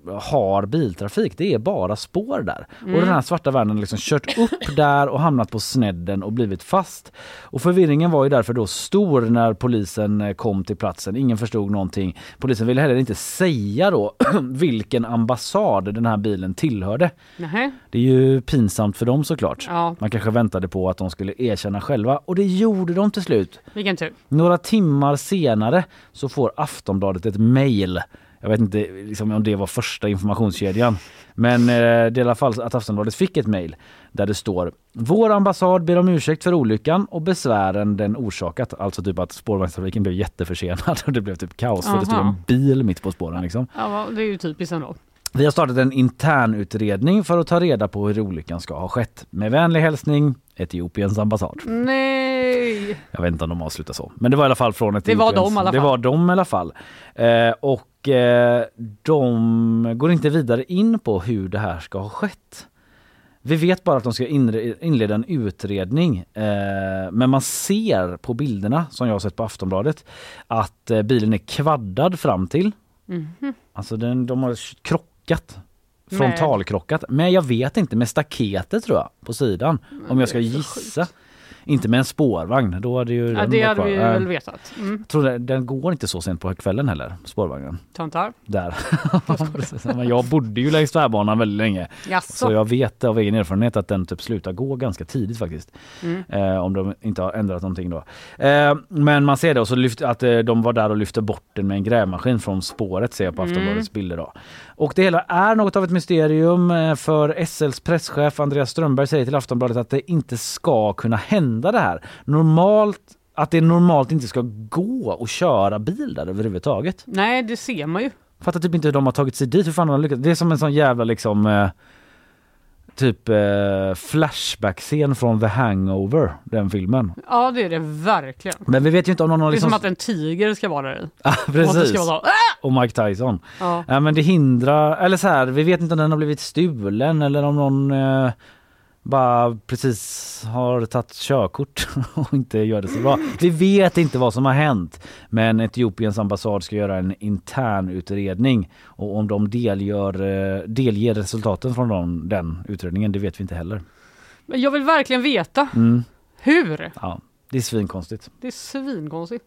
har biltrafik. Det är bara spår där. Mm. Och den här svarta vanen har liksom kört upp där och hamnat på snedden och blivit fast. Och förvirringen var ju därför då stor när polisen kom till platsen. Ingen förstod någonting. Polisen ville heller inte säga då vilken ambassad den här bilen tillhörde. Nähä. Det är ju pinsamt för dem såklart. Ja. Man kanske väntade på att de skulle erkänna själva. Och det gjorde de till slut. Vilken tur. Några timmar senare så får Aftonbladet ett mejl. Jag vet inte liksom, om det var första informationskedjan. Men eh, det är i alla fall att Aftonbladet fick ett mejl där det står: vår ambassad ber om ursäkt för olyckan och besvären den orsakat. Alltså typ att spårvagnstrafiken blev jätteförsenad och det blev typ kaos. Aha. För det stod en bil mitt på spåren liksom. Ja, det är ju typiskt ändå. Vi har startat en intern utredning för att ta reda på hur olyckan ska ha skett. Med vänlig hälsning, Etiopiens ambassad. Nej! Jag vet inte om de avslutar så. Men det var i alla fall från Etiopiens. Det var de i alla fall. Det var de i alla fall. Eh, och eh, de går inte vidare in på hur det här ska ha skett. Vi vet bara att de ska inleda en utredning. Eh, men man ser på bilderna som jag har sett på Aftonbladet att eh, bilen är kvaddad fram till. Mm-hmm. Alltså den, de har krockat. Frontalkrockat. Men jag vet inte, med staketet tror jag på sidan. Men om jag ska gissa. Sjukt. Inte med en spårvagn. Då hade ju ja, det hade vi väl vetat. Mm. Jag tror det, den går inte så sent på kvällen heller, spårvagnen. Tantar? Där. Men jag bodde ju längs tvärbanan väldigt länge. Jaså. Så jag vet av egen erfarenhet att den typ slutar gå ganska tidigt faktiskt. Mm. Eh, om de inte har ändrat någonting då. Eh, men man ser det och så lyft, att eh, de var där och lyfte bort den med en grävmaskin från spåret, ser jag på Aftonbladets mm. bilder då. Och det hela är något av ett mysterium, för S L:s presschef Andreas Strömberg säger till Aftonbladet att det inte ska kunna hända det här. Normalt, att det normalt inte ska gå och köra bil där överhuvudtaget. Nej, det ser man ju. Fattar typ inte hur de har tagit sig dit. Hur fan har de lyckats? Det är som en sån jävla liksom eh, typ eh, flashback-scen från The Hangover, den filmen. Ja, det är det verkligen. Men vi vet ju inte om någon har liksom... Det är som att en tiger ska vara där i. Ja, precis. Och, ska vara så... och Mike Tyson. Ja. Ja, men det hindrar... Eller så här, vi vet inte om den har blivit stulen eller om någon... Eh, bara precis har tagit körkort och inte gör det så bra. Vi vet inte vad som har hänt. Men Etiopiens ambassad ska göra en intern utredning. Och om de delgör, delger resultaten från dem, den utredningen, det vet vi inte heller. Men jag vill verkligen veta. Mm. Hur? Ja, det är svinkonstigt. Det är svinkonstigt.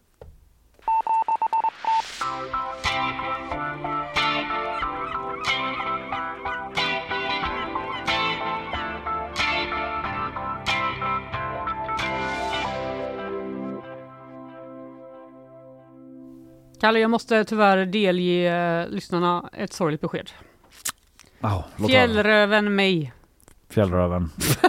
Kalle, jag måste tyvärr delge eh, lyssnarna ett sorgligt besked. Oh, Fjällräven mig. Fjällräven.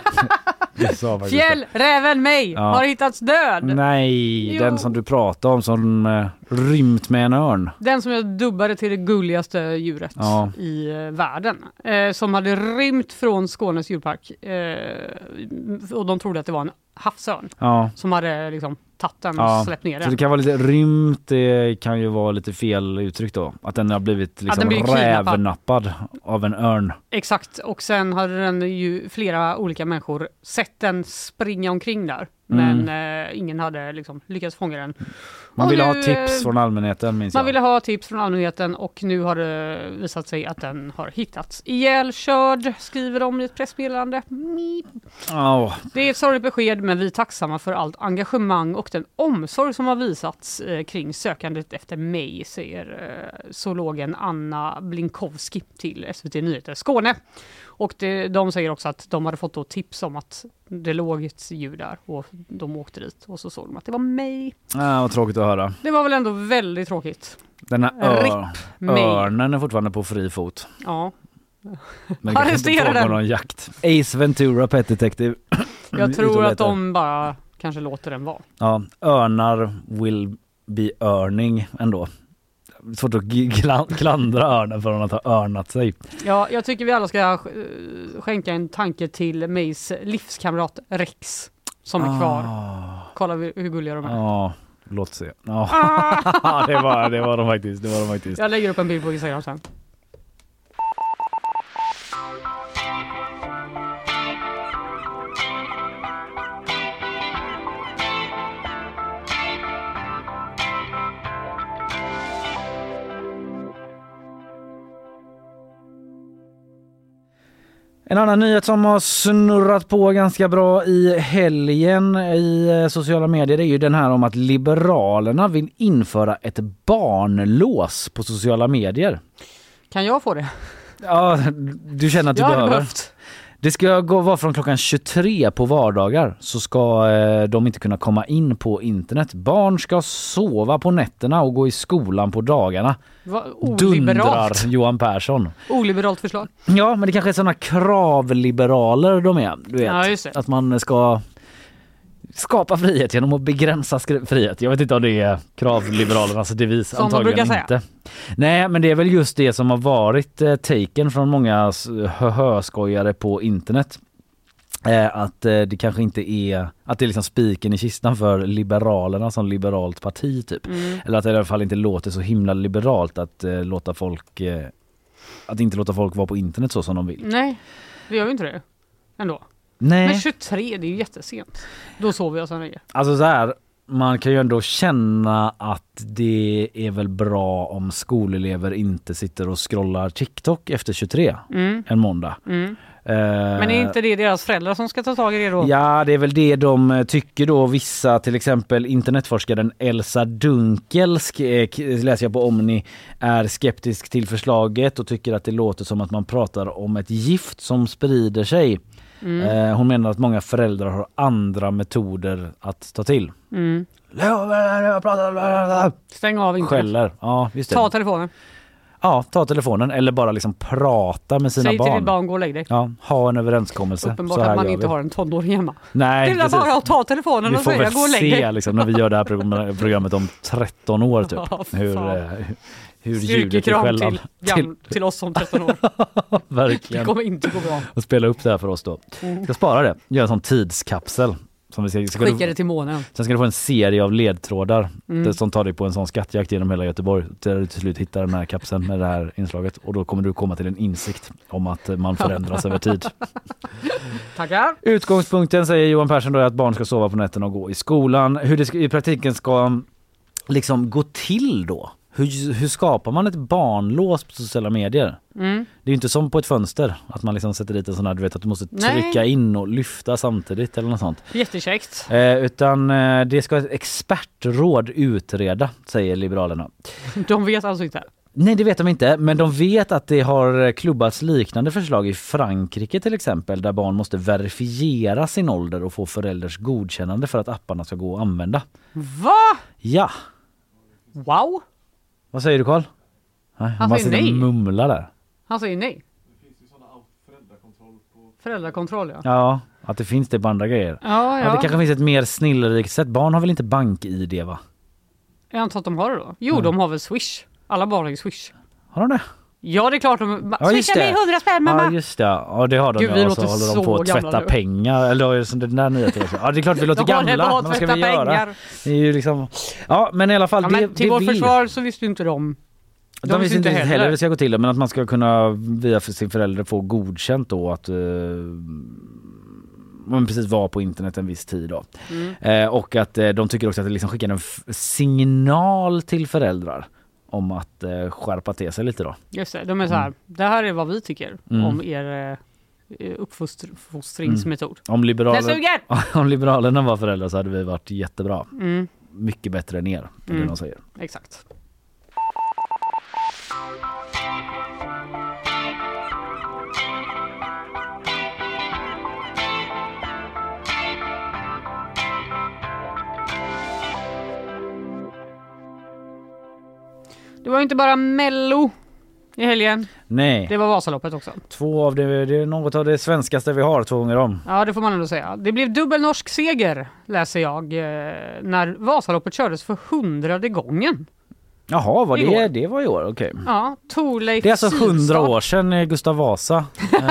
Fjällräven mig ja. Har hittats död. Nej, jo. Den som du pratade om som eh, rymt med en örn. Den som jag dubbade till det gulligaste djuret ja. i eh, världen. Eh, som hade rymt från Skånes djurpark. Eh, och de trodde att det var en havsörn. Ja. Som hade liksom tagit den och ja. släppt ner den. Så det kan vara lite rymt, det kan ju vara lite fel uttryck då. Att den har blivit liksom ja, rävnappad av en örn. Exakt, och sen hade den ju flera olika människor sett den springa omkring där. Men mm. eh, ingen hade liksom lyckats fånga den. Man ville nu, ha tips från allmänheten, minns Man jag. ville ha tips från allmänheten och nu har det visat sig att den har hittats ihjälkörd, skriver de i ett pressmeddelande. Oh. Det är ett sorgligt besked, men vi är tacksamma för allt engagemang och den omsorg som har visats eh, kring sökandet efter mig, säger eh, zoologen Anna Blinkowski till S V T Nyheter Skåne. Och det, de säger också att de hade fått då tips om att det låg ett djur där och de åkte dit och så såg de att det var mig. Ja, vad tråkigt att höra. Det var väl ändå väldigt tråkigt. Den här ör, örnen är fortfarande på fri fot. Ja. Men det kan inte få någon jakt. Ace Ventura, Pet Detective. Jag tror att de bara kanske låter den vara. Ja, örnar will be earning ändå. Svårt att klandra örnen för att ha örnat sig. Ja, jag tycker vi alla ska skänka en tanke till Mays livskamrat Rex som är kvar. Ah. Kolla hur gulliga de är. Ja, låt se. Ja, ah. det, var, det var de faktiskt. Det var de faktiskt. Jag lägger upp en bild på Instagram sen. En annan nyhet som har snurrat på ganska bra i helgen i sociala medier är ju den här om att Liberalerna vill införa ett barnlås på sociala medier. Kan jag få det? Ja, du känner att du jag behöver. Behövt. Det ska gå vara från klockan tjugotre på vardagar så ska eh, de inte kunna komma in på internet. Barn ska sova på nätterna och gå i skolan på dagarna. Va, oliberalt. Dundrar Johan Persson. Oliberalt förslag. Ja, men det kanske är sådana kravliberaler de är. Du vet, ja, just det. Att man ska skapa frihet genom att begränsa skri- frihet. Jag vet inte om det är kravliberalernas devis. Som antagligen de brukar inte. säga. Nej, men det är väl just det som har varit eh, taken från många hö-skojare på internet. Eh, att eh, det kanske inte är att det är liksom spiken i kistan för Liberalerna som liberalt parti typ. Mm. Eller att det i alla fall inte låter så himla liberalt att eh, låta folk eh, att inte låta folk vara på internet så som de vill. Nej, det gör ju inte det ändå. Nej. Men tjugotre, det är ju jättesent. Då sover jag sen länge. Alltså så här, man kan ju ändå känna att det är väl bra om skolelever inte sitter och scrollar TikTok efter tjugotre mm. en måndag. Mm. Uh, Men är inte det deras föräldrar som ska ta tag i det då? Ja, det är väl det de tycker då. Vissa, till exempel internetforskaren Elsa Dunkel, läser jag på Omni, är skeptisk till förslaget och tycker att det låter som att man pratar om ett gift som sprider sig. Mm. Eh, hon menar att många föräldrar har andra metoder att ta till. Mm. Stäng av inte. Skäller. Ja, just det. Ta telefonen. Ja, ta telefonen eller bara liksom prata med sina Säg barn. Säg till ditt barn, gå och lägg dig. Ja, ha en överenskommelse. Uppenbart att man inte vi. har en tonåring hemma. Nej, det är bara att ta telefonen vi och säga gå och lägg dig. Vi får väl se liksom, när vi gör det här programmet om tretton år typ. Ja, hur, hur ljudet är själva. Till, till, till oss som tretton år. Verkligen. Det kommer inte gå bra. Och spela upp det här för oss då. Mm. Jag ska spara det. Gör en sån tidskapsel. Som vi ska, ska Skicka du, det till månen. Sen ska du få en serie av ledtrådar mm. som tar dig på en sån skattjakt genom hela Göteborg. Där du till slut hittar den här kapseln med det här inslaget. Och då kommer du komma till en insikt om att man förändras över tid. Tackar. Utgångspunkten säger Johan Persson då är att barn ska sova på nätterna och gå i skolan. Hur det ska, i praktiken ska liksom gå till då? Hur, hur skapar man ett barnlås på sociala medier? Mm. Det är ju inte som på ett fönster att man liksom sätter dit en sån här, du vet att du måste trycka Nej. in och lyfta samtidigt eller något sånt. Jättekäckt. Eh, utan eh, det ska ett expertråd utreda, säger Liberalerna. De vet alltså inte? Nej, det vet de inte, men de vet att det har klubbats liknande förslag i Frankrike till exempel, där barn måste verifiera sin ålder och få förälders godkännande för att apparna ska gå att använda. Va? Ja. Wow. Vad säger du, Carl? Nej, han säger nej. Mumlar där. Han säger nej. Det finns ju sådana föräldrakontroll på... Föräldrakontroll, ja. Ja, att det finns det på andra grejer. Ja, ja. ja det kanske finns ett mer snillrikt sätt. Barn har väl inte bank-I D, va? Jag antar att de har det då. Jo, mm. de har väl Swish. Alla barn har ju Swish. Har de det? Ja, det är klart de... Ja, Swishar mig hundra spänn, mamma! Ja, just det. Ja, det har de. Gud, vi låter så håller de på att tvätta nu. pengar. Eller så den där nyheten också. Ja, det är klart vi låter de gamla. Men vad ska vi pengar. göra? Det är ju liksom... Ja, men i alla fall... Ja, det, men till det vår vill... försvar så visste inte de... De, de visste inte heller. heller det ska gå till, men att man ska kunna via sin förälder få godkänt då att uh, man precis var på internet en viss tid då. Mm. Eh, och att eh, de tycker också att det liksom skickar en f- signal till föräldrar om att eh, skärpa till sig lite då. Just det, de är så här, mm. det här är vad vi tycker mm. om er eh, uppfostringsmetod. Mm. Om, liberaler, om Liberalerna var föräldrar så hade vi varit jättebra. Mm. Mycket bättre än er, är mm. det de säger. Exakt. Det var inte bara Mello i helgen. Nej. Det var Vasaloppet också. Två av det, det är något av det svenskaste vi har två gånger om. Ja, det får man ändå säga. Det blev dubbel norsk seger, läser jag, när Vasaloppet kördes för hundrade gången. Jaha, vad det, det var i år, okej. Okay. Ja, Thorleif Det är alltså hundra år sedan Gustav Vasa.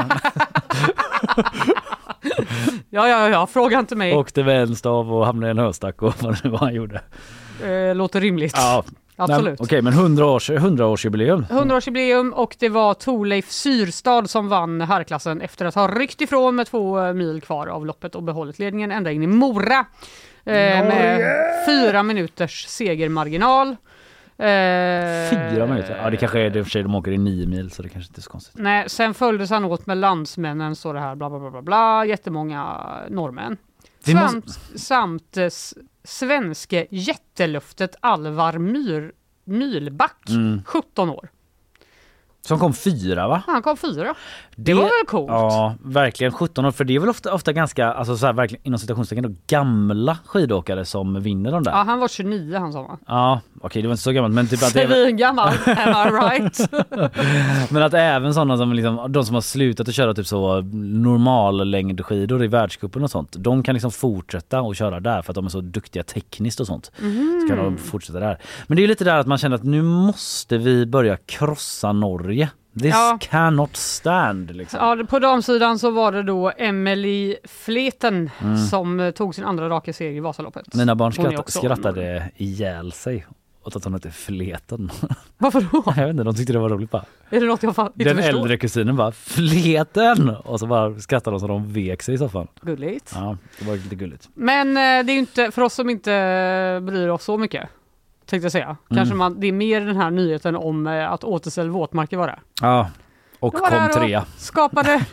ja, ja, ja, fråga inte mig. Åkte med en stav och hamnade i en höstack och vad det var han gjorde. Eh, låter rimligt. Ja. Absolut. Okej, okay, men hundra års, hundra årsjubileum. hundra årsjubileum och det var Thorleif Syrstad som vann herrklassen efter att ha ryckt ifrån med två mil kvar av loppet och behållit ledningen ända in i Mora. Eh, med fyra minuters segermarginal. Eh, Fyra minuter? Ja, det kanske är det för sig. De åker i nio mil, så det kanske inte är så konstigt. Nej, sen följdes han åt med landsmännen, står det här, bla bla bla bla, bla jättemånga norrmän. Samt, måste... samt eh, svenske jätteluftet Alvar Myr, Mylback, mm. sjutton år. Som kom fyra, va? Han kom fyra. Det, det var väl coolt? Ja, verkligen sjutton år. För det är väl ofta, ofta ganska, alltså så här, verkligen inom citationstecken då, gamla skidåkare som vinner de där. Ja, han var tjugonio, han sa va? Ja, okej, okay, det var inte så gammalt. Men typ att det är en gammal, am I right? Men att även sådana som liksom, de som har slutat att köra typ så normal längdskidor i världscupen och sånt, de kan liksom fortsätta och köra där för att de är så duktiga tekniskt och sånt. Mm. Så kan de fortsätta där. Men det är ju lite där att man känner att nu måste vi börja krossa Norge. This ja. cannot stand. Liksom. Ja, på damsidan så var det då Emily Fleten mm. som tog sin andra raka seger i Vasaloppet. Mina barn skratt, skrattade ihjäl sig åt att hon hette Fleten. Varför då? Jag vet inte, de tyckte det var roligt bara. Är det något jag fa- inte Den förstår? äldre kusinen bara, Fleten! Och så bara skrattade de så de vek sig i soffan. Gulligt. Ja, det var lite gulligt. Men eh, det är ju inte, för oss som inte bryr oss så mycket, tänkte jag säga. Kanske mm. man, det är mer den här nyheten om eh, att återställ våtmarker var det. Ja, och kom trea. Skapade,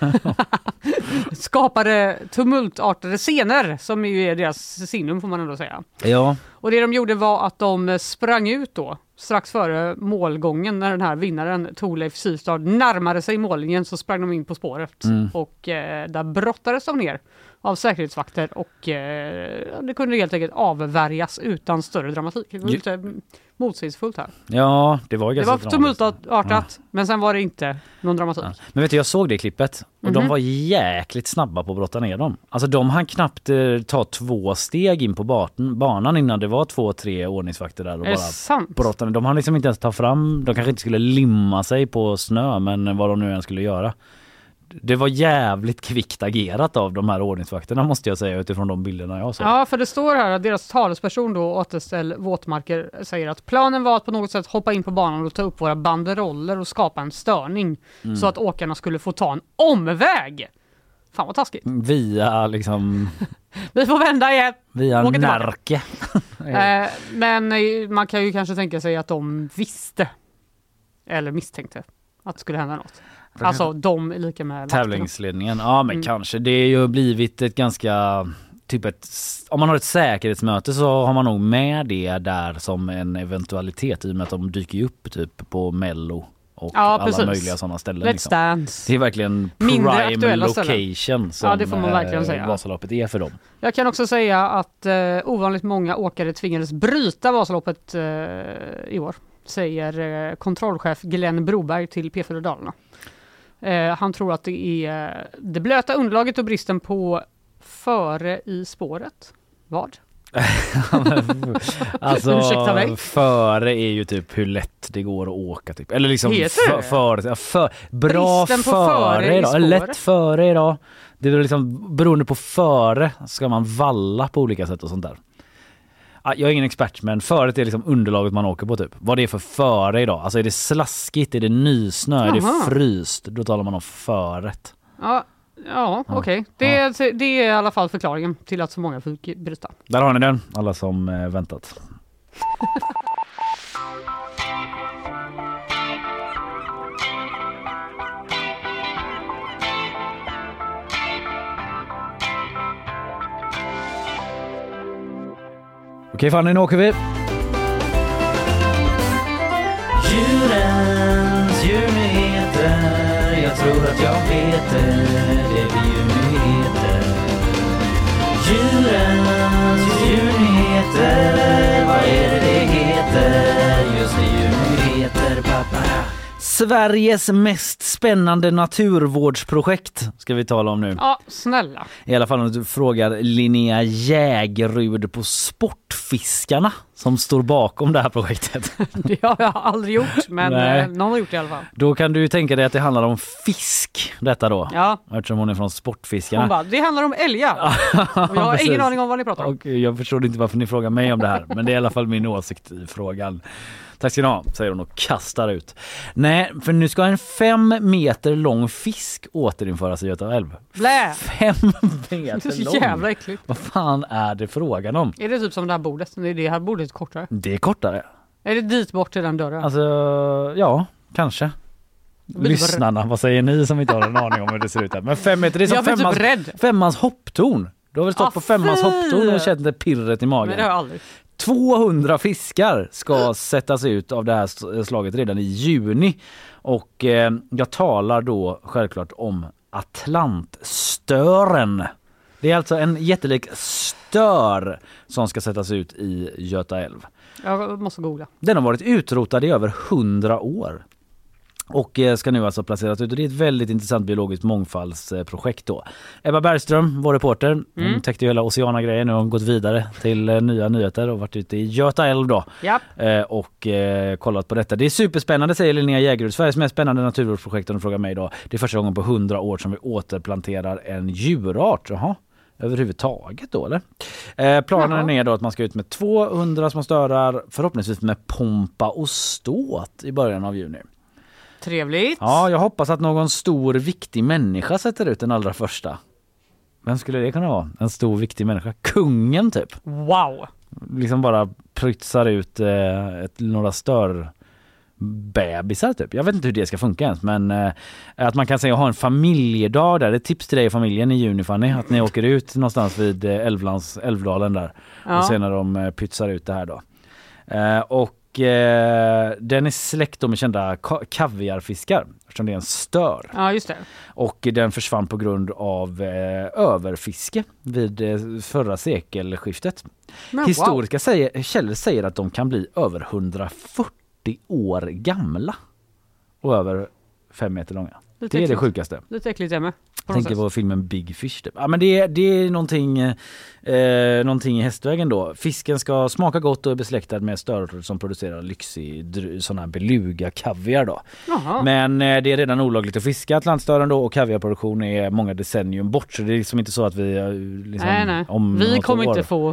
skapade tumultartade scener som ju är deras signum får man ändå säga. Ja. Och det de gjorde var att de sprang ut då strax före målgången när den här vinnaren Thorleif Systad närmade sig mållinjen, så sprang de in på spåret mm. och eh, där brottades de ner av säkerhetsvakter och eh, det kunde helt enkelt avvärjas utan större dramatik. Det var lite motsägelsefullt här. Ja, det var ganska Det var tumultartat, ja. Men sen var det inte någon dramatik. Ja. Men vet du, jag såg det klippet och mm-hmm. de var jäkligt snabba på att brotta ner dem. Alltså de hann knappt eh, ta två steg in på baten, banan innan det var två, tre ordningsvakter där och är bara brotta ner. De hann liksom inte ens ta fram, de kanske inte skulle limma sig på snö, men vad de nu än skulle göra. Det var jävligt kvickt agerat av de här ordningsvakterna, måste jag säga, utifrån de bilderna jag såg. Ja, för det står här att deras talesperson då, återställ våtmarker, säger att planen var att på något sätt hoppa in på banan och ta upp våra banderoller och skapa en störning mm. så att åkarna skulle få ta en omväg. Fan vad taskigt. Via liksom... Vi får vända igen. Via Närke. eh, men man kan ju kanske tänka sig att de visste eller misstänkte att det skulle hända något. Alltså de är lika med tävlingsledningen. Ja, men mm. kanske. Det är ju blivit ett ganska typ ett, om man har ett säkerhetsmöte så har man nog med det där som en eventualitet i och med att de dyker upp typ på Mello och ja, alla precis. möjliga sådana ställen. Let's liksom. Dance. Det är verkligen prime location som ja, det får man verkligen säga. Vasaloppet är för dem. Jag kan också säga att eh, ovanligt många åkare tvingades bryta Vasaloppet eh, i år, säger eh, kontrollchef Glenn Broberg till P fyra Dalarna. Eh, han tror att det är det blöta underlaget och bristen på före i spåret. Vad? Alltså före är ju typ hur lätt det går att åka typ. Eller liksom för, för, för, bra före, före idag. Lätt före idag. Det är liksom beroende på före ska man valla på olika sätt och sånt där. Jag är ingen expert, men föret är liksom underlaget man åker på typ. Vad det är för före idag. Alltså är det slaskigt, är det nysnö, Aha. är det fryst? Då talar man om föret. Ja, ja okej. Okay. Det, ja. det är i alla fall förklaringen till att så många fick bryta. Där har ni den, alla som eh, väntat. Okej Fanny, nu åker vi. Djurens djurnyheter. Jag tror att jag vet det. Det är djurnyheter. Djurens djurnyheter. Vad är det det heter? Just det, djurnyheter, pappa. Sveriges mest spännande naturvårdsprojekt ska vi tala om nu. Ja, snälla. I alla fall om du frågar Linnea Jägerud på Sportfiskarna som står bakom det här projektet. Det har jag aldrig gjort, men Nej. någon har gjort det i alla fall. Då kan du tänka dig att det handlar om fisk, detta då. Ja. Eftersom hon är från Sportfiskarna. Hon bara, det handlar om älgar. Och jag har ingen aning om vad ni pratar om. Och jag förstår inte varför ni frågar mig om det här, men det är i alla fall min åsikt i frågan. Tack ska ni ha, säger hon och kastar ut. Nej, för nu ska en fem meter lång fisk återinföras i Göta älv. Blä! Fem meter det är så lång? Jävla äckligt. Vad fan är det frågan om? Är det typ som det här bordet? Det är det här bordet kortare? Det är kortare. Är det dit bort till den dörren? Alltså, ja, kanske. Lyssnarna, vad säger ni som inte har en aning om hur det ser ut här? Men fem meter, det är som femmans, typ femmans hopptorn. Du har väl stått ah, på femmans hopptorn och känt det pirret i magen. Men det har jag aldrig. tvåhundra fiskar ska sättas ut av det här slaget redan i juni. Och eh, jag talar då självklart om Atlantstören. Det är alltså en jättelik stör som ska sättas ut i Göta älv. Jag måste googla. Den har varit utrotad i över hundra år. Och ska nu alltså placeras ut. Och det är ett väldigt intressant biologiskt mångfaldsprojekt då. Ebba Bergström, vår reporter, mm. hon täckte ju hela Oceana-grejen. Nu har hon gått vidare till nya nyheter och varit ute i Göta älv då. Yep. Eh, och eh, kollat på detta. Det är superspännande, säger Linnea Jägerud. Sveriges mest spännande naturvårdsprojekt, och de frågar mig då. Det är första gången på hundra år som vi återplanterar en djurart. Jaha. Överhuvudtaget då, eller? Eh, planen är då att man ska ut med tvåhundra små störar, förhoppningsvis med pompa och ståt i början av juni. Trevligt. Ja, jag hoppas att någon stor viktig människa sätter ut den allra första. Vem skulle det kunna vara? En stor viktig människa? Kungen typ. Wow. Liksom bara prytsar ut eh, ett, några stör bebisar typ. Jag vet inte hur det ska funka ens, men eh, att man kan säga ha en familjedag där. Det är tips till dig och familjen i juni, Fanny, att ni åker ut någonstans vid eh, Älvlands, Älvdalen där. Ja. Och sen när de eh, pytsar ut det här då. Eh, och den är släkt med kända kaviarfiskar, eftersom det är en stör. Ja, just det. Och den försvann på grund av eh, överfiske vid eh, förra sekelskiftet. Men, Historiska wow. säger, källor säger att de kan bli över hundrafyrtio år gamla och över fem meter långa. Det, det är det sjukaste. Lite äckligt jag med. Jag tänker på filmen Big Fish. Typ. Ja, men det, det är någonting, eh, någonting i hästvägen då. Fisken ska smaka gott och är besläktad med stör som producerar lyxig sån här beluga kaviar då. Jaha. Men eh, det är redan olagligt att fiska Atlantstören då, och kaviarproduktion är många decennium bort. Så det är liksom inte så att vi liksom, nej, nej. om vi kommer år, inte få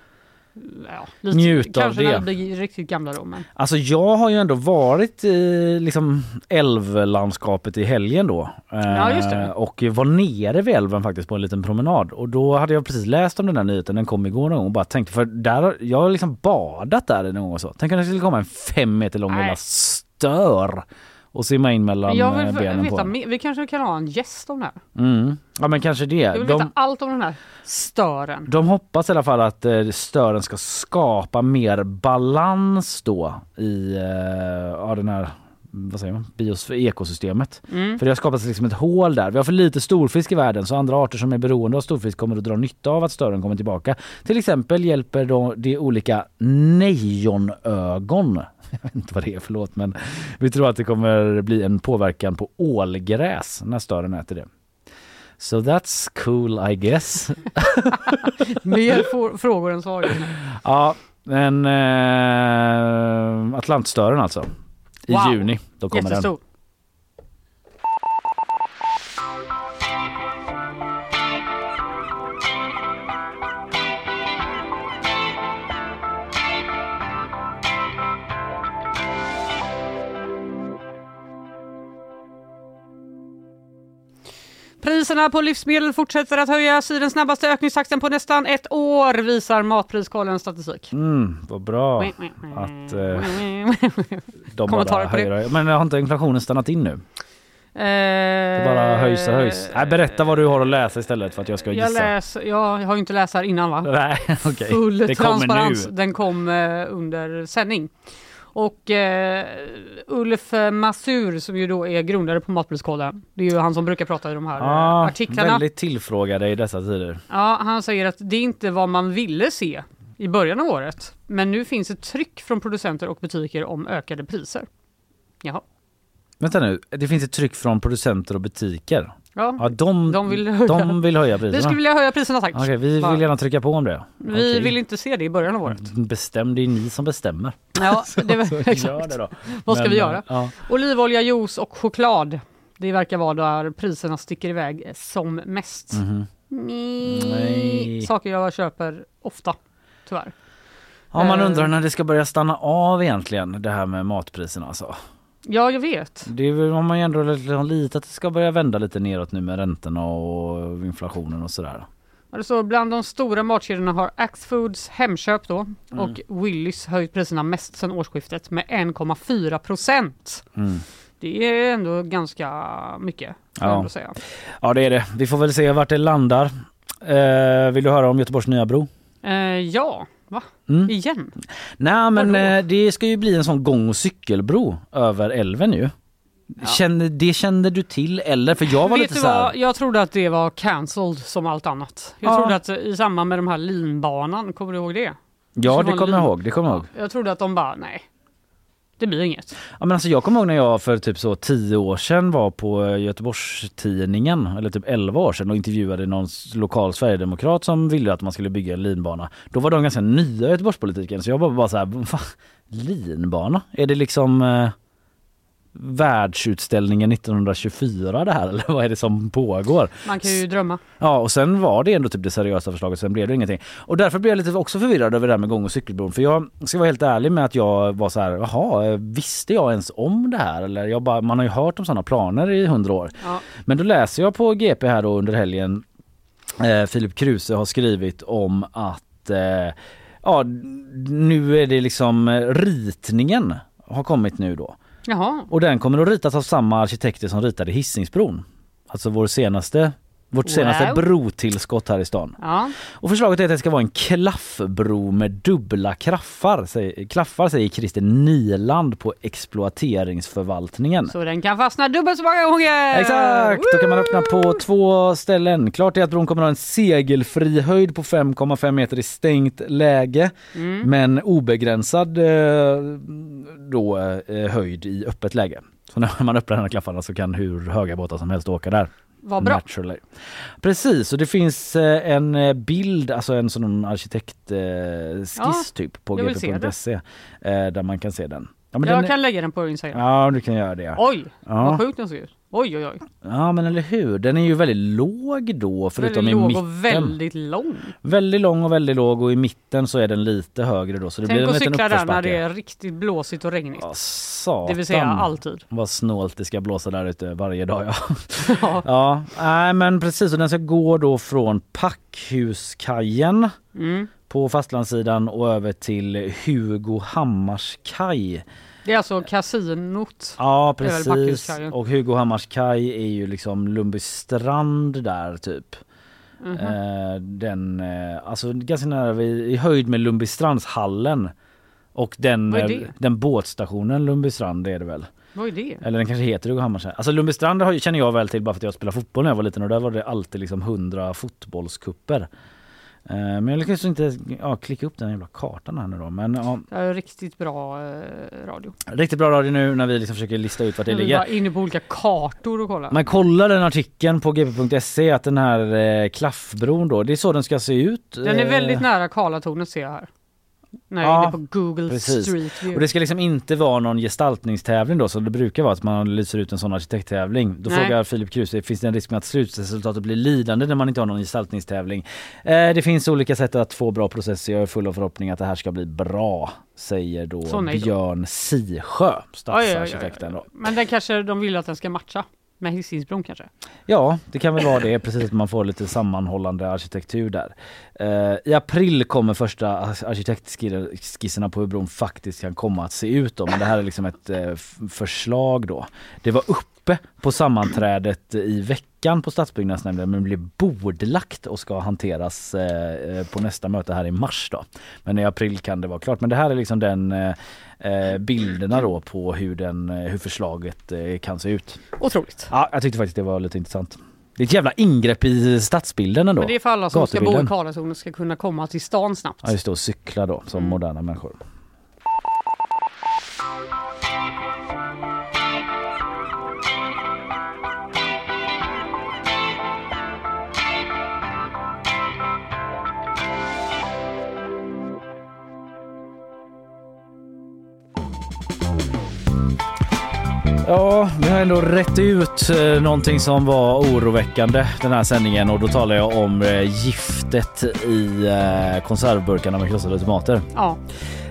ja, lite, njuta av kanske det. Kanske när det blir riktigt gamla då. Men. Alltså jag har ju ändå varit i liksom älvlandskapet i helgen då. Ja, just det. Och var nere vid älven faktiskt på en liten promenad. Och då hade jag precis läst om den här nyheten. Den kom igår någon gång och bara tänkte, för där, jag har liksom badat där någon gång och så. Tänk om det skulle komma en fem meter lång lilla stör och simma in mellan jag vill benen veta, på. Vi kanske kan ha en gäst om det här. Mm. Ja, men kanske det. Jag vill de, veta allt om den här stören. De hoppas i alla fall att eh, stören ska skapa mer balans då i eh, ja, den här, vad säger man, bios- ekosystemet. Mm. För det har skapats liksom ett hål där. Vi har för lite storfisk i världen, så andra arter som är beroende av storfisk kommer att dra nytta av att stören kommer tillbaka. Till exempel hjälper då de olika nejonögon. Jag vet inte vad det är, förlåt, men vi tror att det kommer bli en påverkan på ålgräs när stören äter det. So that's cool, I guess. Mer for- frågor än svar. Ja, men eh, Atlantstören alltså. I wow. juni, då kommer Jättestor. den. Priserna på livsmedel fortsätter att höjas i den snabbaste ökningstakten på nästan ett år, visar Matpriskollens statistik. Mm, vad bra att eh, de bara höjer. Men har inte inflationen stannat in nu? Det bara höjs och höjs. Nej, berätta vad du har att läsa istället för att jag ska gissa. Jag, läs, jag har ju inte läst här innan, va? Nej, okay. Full det transparens. Nu. Den kom eh, under sändning. Och eh, Ulf Masur, som ju då är grundare på Matpriskollen, det är ju han som brukar prata i de här ah, artiklarna. Väldigt tillfrågade i dessa tider. Ja, han säger att det är inte vad man ville se i början av året. Men nu finns ett tryck från producenter och butiker om ökade priser. Jaha. Vänta nu, det finns ett tryck från producenter och butiker. Ja, ja de, de, vill höja. de vill höja priserna. Vi skulle vilja höja priserna, tack. Okej, vi vill gärna trycka på om det. Vi Okej. vill inte se det i början av året. Bestäm, det är ni som bestämmer. Ja, det var så, exakt. Gör det då. Vad ska Men, vi göra? Ja. Olivolja, juice och choklad. Det verkar vara där priserna sticker iväg som mest. Mm-hmm. Nej. Saker jag köper ofta, tyvärr. Ja, man undrar när det ska börja stanna av egentligen, det här med matpriserna alltså. Ja, jag vet. Det är väl, man ju ändå lite att det ska börja vända lite neråt nu med räntorna och inflationen och sådär. Alltså bland de stora matkedjorna har Axfoods, Hemköp då mm. och Willys höjt priserna mest sedan årsskiftet med en komma fyra procent. Mm. Det är ändå ganska mycket, kan ja. jag ändå säga. Ja, det är det. Vi får väl se vart det landar. Eh, vill du höra om Göteborgs nya bro? Eh, ja, va? Mm. Igen? Nej, men eh, det ska ju bli en sån gång- och cykelbro över älven ju. Ja. Kände, det kände du till eller? För jag var Vet lite du så här... vad? Jag trodde att det var cancelled som allt annat. Jag ja. trodde att i samband med de här linbanan, kommer du ihåg det? Ja, det kommer jag ihåg. Det kommer jag ihåg. Ja, jag trodde att de bara, nej. Det blir inget. Ja, men alltså jag kommer ihåg när jag för typ så tio år sedan var på Göteborgstidningen, eller typ elva år sedan och intervjuade någon lokal Sverigedemokrat som ville att man skulle bygga en linbana. Då var de ganska nya i Göteborgspolitiken, så jag bara, bara så här, linbana? Är det liksom eh, världsutställningen nittonhundratjugofyra det här, eller vad är det som pågår? Man kan ju drömma. Ja, och sen var det ändå typ det seriösa förslaget, sen blev det ingenting. Och därför blev jag lite också förvirrad över det här med gång- och cykelbron. För jag ska vara helt ärlig med att jag var så här, jaha, visste jag ens om det här? Eller jag bara, man har ju hört om sådana planer i hundra år. Ja. Men då läser jag på G P här då under helgen, eh, Filip Kruse har skrivit om att eh, ja, nu är det liksom ritningen har kommit nu då. Jaha. Och den kommer att ritas av samma arkitekter som ritade Hisingsbron. Alltså vår senaste, vårt senaste wow. brotillskott här i stan. Ja. Och förslaget är att det ska vara en klaffbro med dubbla klaffar, säger, klaffar säger Christer Niland på exploateringsförvaltningen. Så den kan fastna dubbelt så många gånger! Exakt! Woo! Då kan man öppna på två ställen. Klart är att bron kommer att ha en segelfri höjd på fem komma fem meter i stängt läge. Mm. Men obegränsad då, höjd i öppet läge. Så när man öppnar den här klaffarna så kan hur höga båtar som helst åka där. Vad bra. Naturally. Precis, och det finns en bild, alltså en sån arkitektskiss ja, typ på g p punkt se där man kan se den. Ja, men jag den kan är... lägga den på Instagram. Ja, du kan göra det. Oj, ja. vad sjukt den ser ut. Oj, oj, oj. Ja, men eller hur? Den är ju väldigt låg då, förutom väldigt i låg mitten. Och väldigt lång. Väldigt lång och väldigt låg, och i mitten så är den lite högre då. Så det Tänk blir en att liten cykla där när uppförsbacke. det är riktigt blåsigt och regnigt. Ja, satan. Det vill säga alltid. Vad snålt det ska blåsa där ute varje dag, ja. Ja, ja nej, men precis. Och den ska gå då från Packhuskajen mm. på fastlandssidan och över till Hugo Hammars kaj. Det är alltså kasinot. Ja, precis. Och Hugo Hammars kaj är ju liksom Lundbystrand där typ. Mm-hmm. Eh, den, eh, alltså ganska nära vid, i höjd med Lundbystrandshallen. Och den, eh, den båtstationen Lundbystrand är det väl. Vad är det? Eller den kanske heter Hugo Hammars. Alltså Lundbystrand har, känner jag väl till bara för att jag spelade fotboll när jag var liten. Och där var det alltid liksom hundra fotbollskupper. Men jag lyckas inte ja, klicka upp den jävla kartan här nu då. Men, ja. Det är riktigt bra eh, radio. Riktigt bra radio nu när vi liksom försöker lista ut vart det vi ligger. Vi var inne på olika kartor och kolla. Men kolla den artikeln på g p punkt se att den här eh, klaffbron då, det är så den ska se ut. Den är väldigt nära Karlatornet ser jag här. Nej, ja, det är på Google precis. Street View. Och det ska liksom inte vara någon gestaltningstävling då, så det brukar vara att man lyser ut en sån arkitekttävling. Då Nej. frågar Filip Kruse, finns det en risk med att slutresultatet blir lidande när man inte har någon gestaltningstävling? Eh, det finns olika sätt att få bra processer. Jag är full av förhoppning att det här ska bli bra, säger då Björn Sisjö, stadsarkitekten då. Men den kanske de vill att den ska matcha med Hisingsbron kanske? Ja, det kan väl vara det. Precis att man får lite sammanhållande arkitektur där. Uh, I april kommer första arkitektskisserna på hur bron faktiskt kan komma att se ut då. Men det här är liksom ett uh, förslag då. Det var uppe på sammanträdet i veckan på Stadsbyggnadsnämnden, men blev bordlagt och ska hanteras uh, på nästa möte här i mars då. Men i april kan det vara klart. Men det här är liksom den uh, bilderna då på hur, den, hur förslaget uh, kan se ut. Otroligt. Ja, jag tyckte faktiskt det var lite intressant. Det är ett jävla ingrepp i stadsbilden ändå. Men det är för alla som ska bo i Karlatornet ska kunna komma till stan snabbt. Ja, just det, och cykla då som mm. moderna människor. Ja, vi har ändå rätt ut eh, någonting som var oroväckande den här sändningen, och då talar jag om eh, giftet i eh, konservburkarna med krossade tomater. Ja.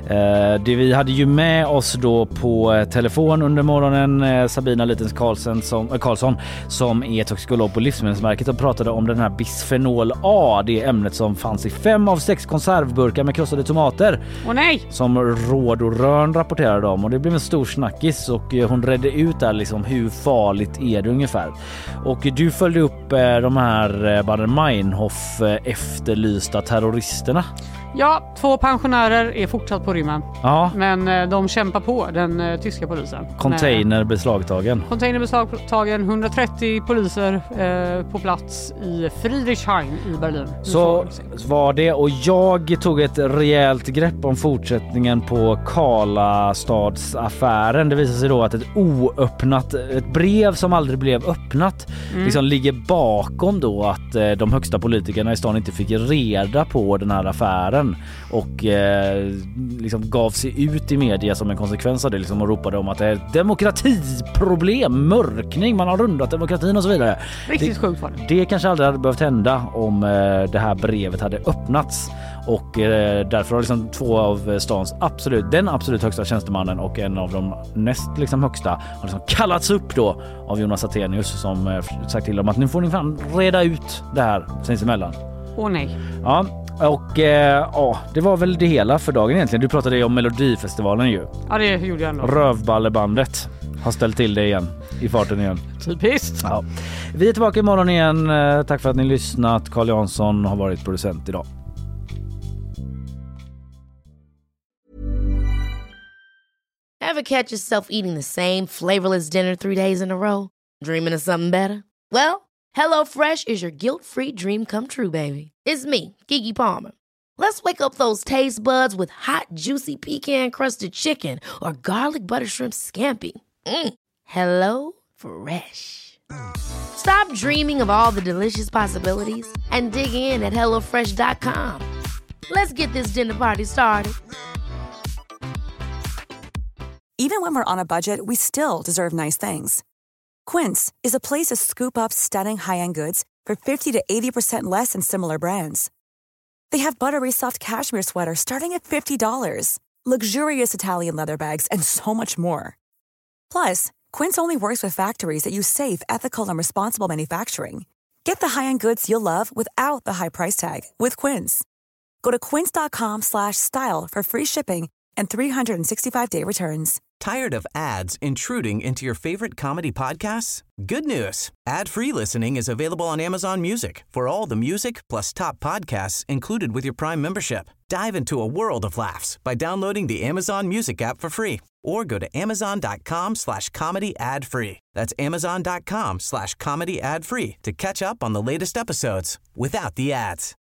Eh, det vi hade ju med oss då på telefon under morgonen eh, Sabina Litens Karlsson som, äh, Karlsson som är toxikolog på Livsmedelsverket och pratade om den här bisfenol A, det ämnet som fanns i fem av sex konservburkar med krossade tomater. Åh nej! Som Råd och Rörn rapporterade om, och det blev en stor snackis och eh, hon redde ut där liksom hur farligt är det ungefär. Och du följde upp eh, de här eh, Baader-Meinhof eh, efterlysta terroristerna. Ja, två pensionärer är fortsatt på rymmen. Ja. Men eh, de kämpar på, den eh, tyska polisen. Container beslagtagen. Container beslagtagen, hundratrettio poliser eh, på plats i Friedrichshain i Berlin. Så var det, och jag tog ett rejält grepp om fortsättningen på Karlastadsaffären. Det visar sig då att ett oöppnat, ett brev som aldrig blev öppnat mm. liksom ligger bakom då att eh, de högsta politikerna i stan inte fick reda på den här affären och eh, liksom gav sig ut i media som en konsekvens av det liksom, och ropade om att det är ett demokratiproblem, mörkning, man har rundat demokratin och så vidare. Riktigt det, sjukt var det. Det kanske aldrig hade behövt hända om eh, det här brevet hade öppnats, och eh, därför har liksom två av stans absolut, den absolut högsta tjänstemannen och en av de näst liksom högsta har liksom kallats upp då av Jonas Attenius som eh, sagt till dem att nu får ni fan reda ut det här sinsemellan. Åh nej. Ja. Och eh, ja, det var väl det hela för dagen egentligen. Du pratade ju om Melodifestivalen ju. Ja, det gjorde jag ändå. Rövballebandet har ställt till det igen. I farten igen. Typiskt. Ja. Vi är tillbaka imorgon igen. Tack för att ni lyssnat. Carl Jansson har varit producent idag. Ever catch yourself eating the same flavorless dinner three days in a row? Dreaming of something better? Well, HelloFresh is your guilt-free dream come true, baby. It's me, Keke Palmer. Let's wake up those taste buds with hot, juicy pecan-crusted chicken or garlic butter shrimp scampi. Mm. Hello Fresh. Stop dreaming of all the delicious possibilities and dig in at hello fresh dot com. Let's get this dinner party started. Even when we're on a budget, we still deserve nice things. Quince is a place to scoop up stunning high-end goods for fifty to eighty percent less than similar brands. They have buttery soft cashmere sweaters starting at fifty dollars, luxurious Italian leather bags, and so much more. Plus, Quince only works with factories that use safe, ethical, and responsible manufacturing. Get the high-end goods you'll love without the high price tag with Quince. Go to quince dot com slash style for free shipping and three sixty-five day returns. Tired of ads intruding into your favorite comedy podcasts? Good news. Ad-free listening is available on Amazon Music for all the music plus top podcasts included with your Prime membership. Dive into a world of laughs by downloading the Amazon Music app for free or go to amazon.com slash comedy ad free. That's amazon.com slash comedy ad free to catch up on the latest episodes without the ads.